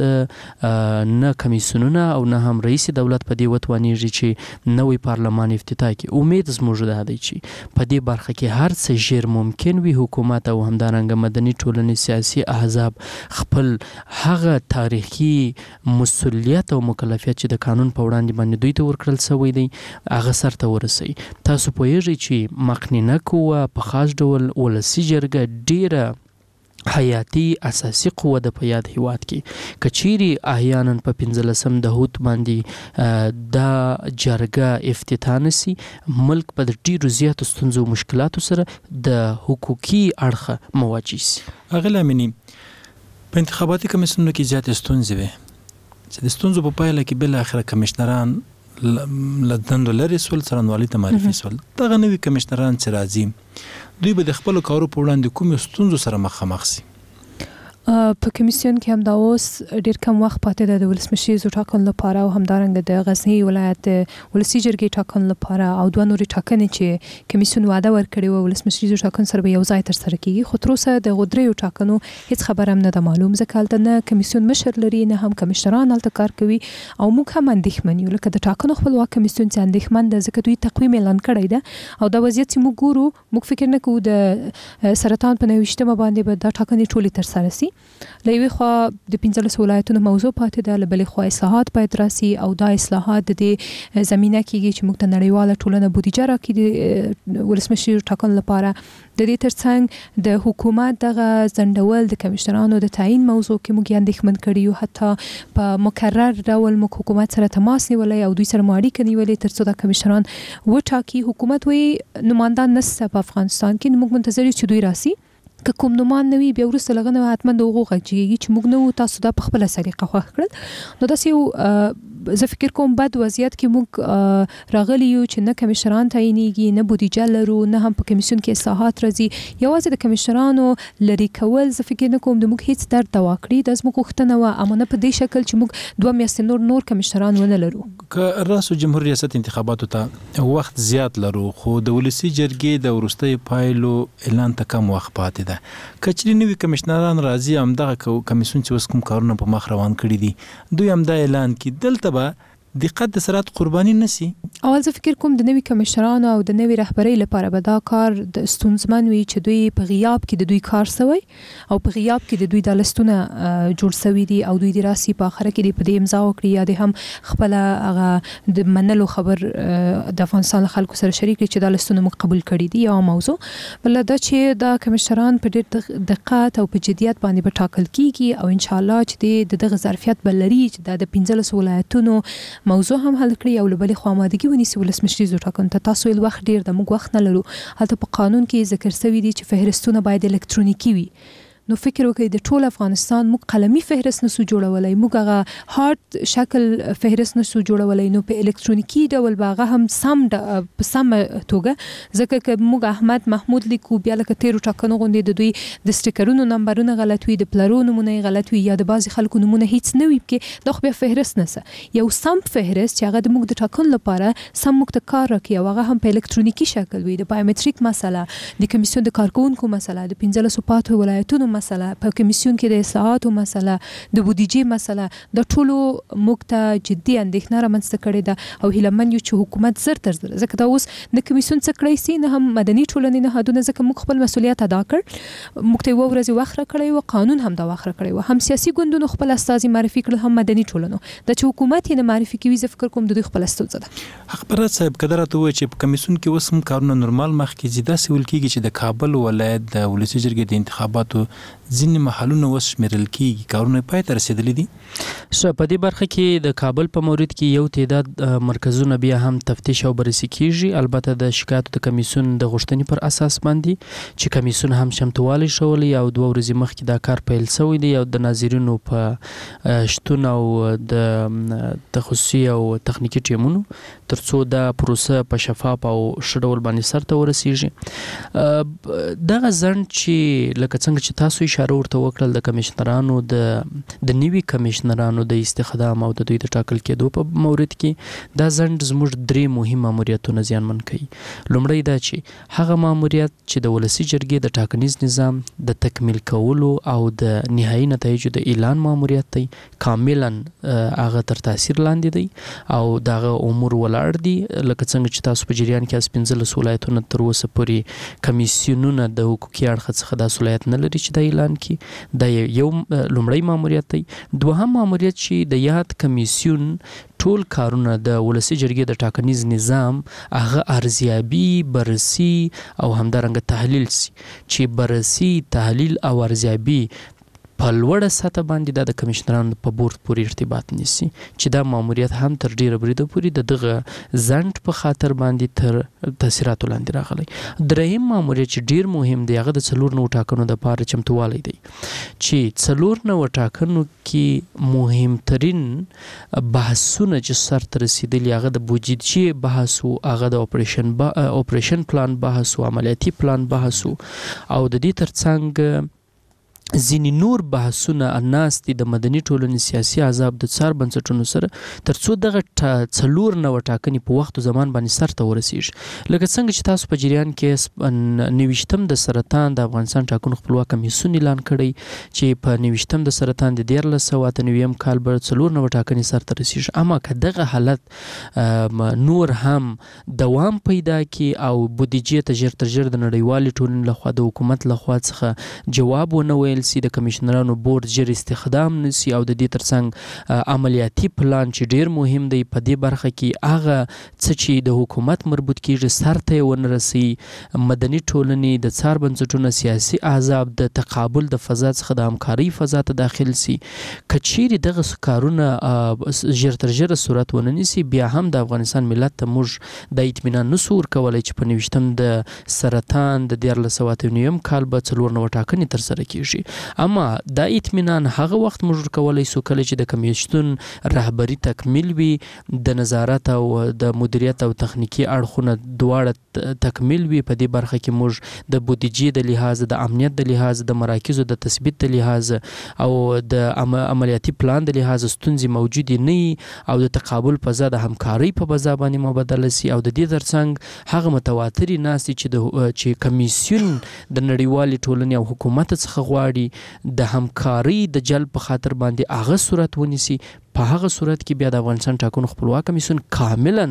نه کمیسیونونه او نه هم رئیس دولت په دې وتوانیږي چې نوې پارلمان افتتاح کی امید زموږ ده دی چې په دې برخه کې هر څه ژر ممکن وي حکومت او همدارنګه مدني ټولنې سیاسي احزاب خپل هغه تاریخي مسؤلیت او مکلفیت چې د قانون په وړاندې باندې دوی ته ورکړل شوی دی هغه سرته ورسي تاسو پوهیږئ چې مخنینه قوه په خاص ډول ولسی جرګه ډیره حیاتی اساسي قوه د په یاد هیواد کې کچيري احیانا په 15 د هوت باندې د جرګه افتتاح نسی ملک په ډیرو زیاتو ستونزو او مشکلاتو سره د حقوقي اړخ مواجه شي اغله منی په انتخاباتي کمیسیونونو کې زیات ستونزې وي چې د ستونزو په پایله کې بل اخر کمشنران لدندو لري سول څرنوالي ته معرفي سول دغه نوي کمشنران چې راځي دوی به د خپل کارو په وړاندې کوم ستونزو سره مخامخ شي په کمیسیون کې هم دا اوس ډیر کم وخت پاتې ده د ولسمشریزو ټاکنو لپاره او همدارنګه د غزنی ولایت ولسی جرګې ټاکنو لپاره او دوه نوري ټاکنې چې کمیسیون وعده ورکړی و ولسمشریزو ټاکنو سره به یو ځای تر سره کیږي خو تر اوسه د غدریو ټاکنو هیڅ خبر هم نه ده معلوم ځکه هلته نه کمیسیون مشر لري نه هم کمشنران هلته کار کوي او موږ هم اندېښمن یو لکه د ټاکنو خپلواک کمیسیون چې اندېښمن ده ځکه دوی تقویم اعلان کړی ده او دا وضعیت چې موږ ګورو موږ فکر نه کوو د سرطان په 29مه باندې به دا ټاکنې ټولې تر سره شي لوي خو د 15 ولایتونو موضوع پاتې ده، لبلې خو اصلاحات باید راسي او دا اصلاحات د زمينه کېږي چې موږ ته نړیواله ټولنه بودیجه راکړي د ولسمشر ټاکل لپاره. د دې ترڅنګ د حکومت دغه ځنډول د کمشنرانو د تعیین موضوع کې موږ اندېښمن کړي یو، حتی په مکرر ډول موږ حکومت سره تماس نیولې او دوی سره اړیکې نیولې ترڅو د کمشنران وټاکي. حکومت وی نمائندان نشته په افغانستان کې، موږ منتظر یو چې دوی راسي. که کوم نومان نوي بیا ورسته لغنه حتما د حقوق غږیږي چې موږ نو تاسو دا په خپل سلیقه خوښ کړل. نو داسې زه فکر کوم بد وضعیت کې موږ راغلی یو چې نه کمشنران تعینېږي، نه بودیجه لرو، نه هم په کمیسیون کې اصلاحات راځي. یوازې د کمشنرانو لري کول زه فکر نه کوم د موږ هیڅ درد دوا کړي. د زموږ غوښتنه وه، اما نه په دې شکل چې موږ 2 میاشتې نور کمشنران ونه لرو. که راسو جمهور ریاست انتخاباتو ته وخت زیات لرو، خو د ولسی جرګې د وروستي پایلو اعلان ته کم وخت پاتې ده. کچري نوی کمشنران راځي هم دغه کمیسیون چې اوس کوم کارونه په مخ روان کړي دي، دوی هم دا اعلان کړي دلته به دقت د سرعت قرباني نسی. اول زه فکر کوم د نوی کمشنرانو او د نوی رهبرۍ لپاره به دا کار د ستونزمن وي چې دوی په غیاب کې د دوی کار سوی او په غیاب کې د دوی د لستونه جوړ سوي دي او دوی د راسي په اخره کې په دې امضا وکړي یا د هم خپل هغه د منلو خبر د افغانستان خلکو سره شریک چې د لستونه موږ قبول کړي دي. یو موضوع بل دا چې د کمشنران په ډېر دقت او په جديت باندې به ټاکل کیږي او ان شاء الله چې دغه ظرفیت بلري چې د 15 ولایتونو موضوع هم حل کړی او لبلې خو آمادګي ونیسي ولسمشر ټاکنو ته. تاسو ول وخت ډیر د موږ وخت نه لرو، هلته په قانون کې ذکر شوی دی چې فهرستونه باید الکترونیکی وي. نو فکر وکړئ د ټول افغانستان موږ قلمي فهرست نسو جوړولای، موږ هغه هارد شکل فهرست نسو جوړولای، نو په الکترونیکی ډول باغه هم سم په سم توګه ځکه چې موږ احمد محمود لیکو بیا لکه تیرو ټاکنو غوندې د دوی د سټیکرونو نمبرونه غلط وي، د پلرونو نمونه غلط وي یا د بعضی خلکو نمونه هیڅ نه وي کې د خو بیا فهرست نسه. یو سم فهرست چې هغه د موږ د ټاکنو لپاره سم موږ ته کار راکړي او هغه هم په الکترونیکی شکل وي. د بایومټریک مسله، د کمیسیون د کارکونکو مسله، د 15 پاتو ولایتونو مسله، په کمیسیون کې د اصلاحاتو مسله، د بودیجې مسله، د ټولو موږ ته جدي اندېښنه رامنځته کړې ده او هیله من یو چې حکومت زر تر زر ځکه دا اوس د کمیسیون څخه کړی سي نه هم مدني ټولنې نه هدونه ځکه موږ خپل مسولیت ادا کړ. موږ ته ورځي وخت راکړی او قانون هم دا وخت راکړی او هم سیاسي ګوندونو خپل استازي معرفي کړل، هم مدني ټولنو د چې حکومت یې معرفي کوي. زه فکر کوم د دوی خپل استوزه ده. خبرات صاحب قدرت وای چې په کمیسیون کې وسم کارونه نورمال مخ کې زیاده سوال کیږي چې د کابل ولایت د ولسی جرګې د انتخاباتو ځینې محلونه وشمیرل کیږي، کارونه پای ته رسیدلي دي. په دې برخه کې د کابل په مورید کې یو تعداد مرکزونه بیا هم تفتیش او بررسي کیږي، البته د شکایتو د کمیسیون د غوښتنې پر اساس باندې چې کمیسیون هم چمتووالی شولې او 2 ورځې مخکې دا کار پیل شوی دی او د ناظرینو په شتون او د تخصصي او تخنیکی ټیمونو ترڅو دا پروسه په شفاف او شډول باندې سرته ورسیږي. دغه ځند چې لکه څنګه چې تاسو اشاره ورته وکړل د کمشنرانو د نیوي کمشنرانو د استخدام او د دوی د ټاکل کېدو په مورید کې دا ځند زموږ 3 مهم ماموریتونه زیانمن کوي. لومړی دا چې هغه ماموریت چې د ولسی جرګې د ټاکنیز نظام د تکمیل کولو او د نهایي نتایجو د اعلان ماموریت دی کاملا هغه تر تاثیر لاندې دی او دغه امور ولاړ دي. لکه څنګه چې تاسو په جریان کې 15 ولایتونه تر اوسه پورې کمیسیونونه د حقوقي اړخ څخه د مسؤلیت نه لري چې د اعلان کې دا یو لومړی ماموریت دی. دوهم ماموریت چې د یاد کمیسیون ټول کارونه د ولسی جرګې د ټاکنیز نظام هغه ارزیابي، بررسي او همدارنګه تحلیل سي چې بررسي، تحلیل او ارزیابي په لوړه سطح باندې د کمشنرانو په بورډ پورې ارتباط نیسي چې دا ماموریت هم تر ډیره بریده پورې دغه ځنډ په خاطر باندې تر تاثیراتو لاندې راغلی. دریم ماموریت چې ډیر مهم دی هغه د 4 ټاکنو د لپاره چمتووالی دی چې 4 ټاکنو کې مهمترین بحثونه چې سرته رسیدلي هغه د بودیجې بحث او هغه د اپریشن پلان بحث او عملیاتي پلان بحث او د دې ترڅنګ ځینې نور بحثونه ناستې د مدني ټولنې سیاسي احزاب د څار بنسټونو سره ترڅو دغه 4 ټاکنې په وخت او زمان باندې سرته ورسیږي. لکه څنګه چې تاسو په جریان کې 29 د سرطان د افغانستان ټاکنو خپلواک کمیسیون اعلان کړی چې په 29 د سرطان د 1398 کال به 4 ټاکنې سرته رسیږي. اما که دغه حالت نور هم دوام پیدا کی او بودیجې ته ژر تر ژر د نړیوالې ټولنې لخوا د حکومت لخوا څخه جواب ونه ویل پیل سي، د کمشنرانو بورډ ژر استخدام نسی او د دې ترڅنګ عملیاتي پلان چې ډیر مهم دی په دې برخه کې هغه څه چې د حکومت مربوط کیږي سر ته ونه رسي. مدني ټولنې د څار بنسټونو سیاسي احزاب د تقابل د فضا څخه د همکاري فضا ته داخل سي. کچيري دغه کارونه ژر تر ژره صورت ونه نیسي بیا هم د افغانستان ملت ته موږ د اطمینان نسو ورکولی چې په 29 د سرطان د 1409 کال به 4 ټاکنې ترسره کیږي. اما دا اطمینان هغه وخت موږ ورکولی سو کله چې د کمیشن رهبری تکمیل وي، د نظارت او د مدیریت او تخنیکی اړخونه دواړه تکمیل وي. په دې برخه کې موږ د بودیجې د لحاظ، د امنیت د لحاظ، د مراکزو د تثبیت د لحاظ او د عملیاتي پلان د لحاظ ستونزې موجود نه او د تقابل فضا د همکارۍ په فضا باندې مبادله سي. او د دې ترڅنګ هغه متواتري ناسي چې کمیسیون د نړیوالې ټولنې او حکومت څخه غواړي د همکارۍ د جلب په خاطر باندې هغه صورت ونیسي. په هغه صورت کې بیا د افغانستان ټاکنو خپلواک کمیسیون کاملا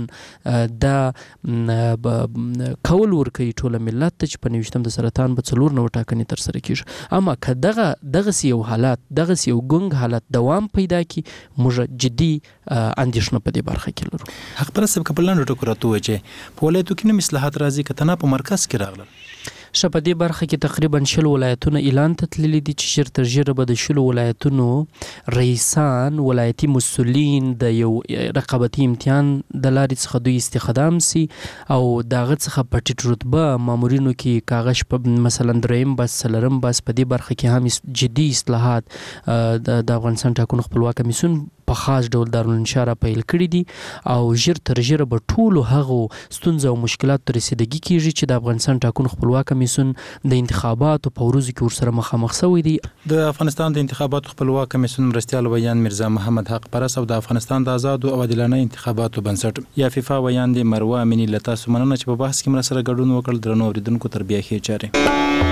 د کول ورکوي ټوله ملت ته چې په 29 د سرطان به 4 ټاکنې ترسره کیږي. اما که دغه یو حالات، دغه یو ګنګ حالت دوام پیدا کی، موږ جدي اندیشنه په دې برخه کې لرو. حق پرسته کپلان ټکو راته وي چې په ولایتو کې نو اصلاحات راځي کته نه په مرکز کې راغلل. په دې برخه کې تقریبا 10 ولایتونه اعلان ته تللي دي چې ژر تر ژره به د 10 ولایتونو رئیسان، ولایتي مسؤلین د یو رقابتي امتحان د لارې څخه دوی استخدام سي او داغه څخه په ټیټ رتبه مامورینو کې کاغذ په مثلا 3 بس 4 بس په دې برخه کې هم جدي اصلاحات د افغانستان ټاکنو خپلواک کمیسیون په خاص ډول دارالانشار پیل کړی دي او ژر تر ژره به ټولو هغو ستونزو او مشکلاتو ته رسیدګي کیږي چې د افغانستان ټاکنو خپلواک کمیسیون د انتخاباتو په ورځو کې ورسره مخامخ شوی دی. د افغانستان د انتخاباتو خپلواک کمیسیون مرستیال ویان مرزا محمد حق پرس او د افغانستان د آزاد او عادلانه انتخاباتو بنسټ یا فیفا ویان د مروه امینی لتا سمنه چې په بحث کې مرسته ګډون وکړ. درنو اوریدونکو تربیه خې چاره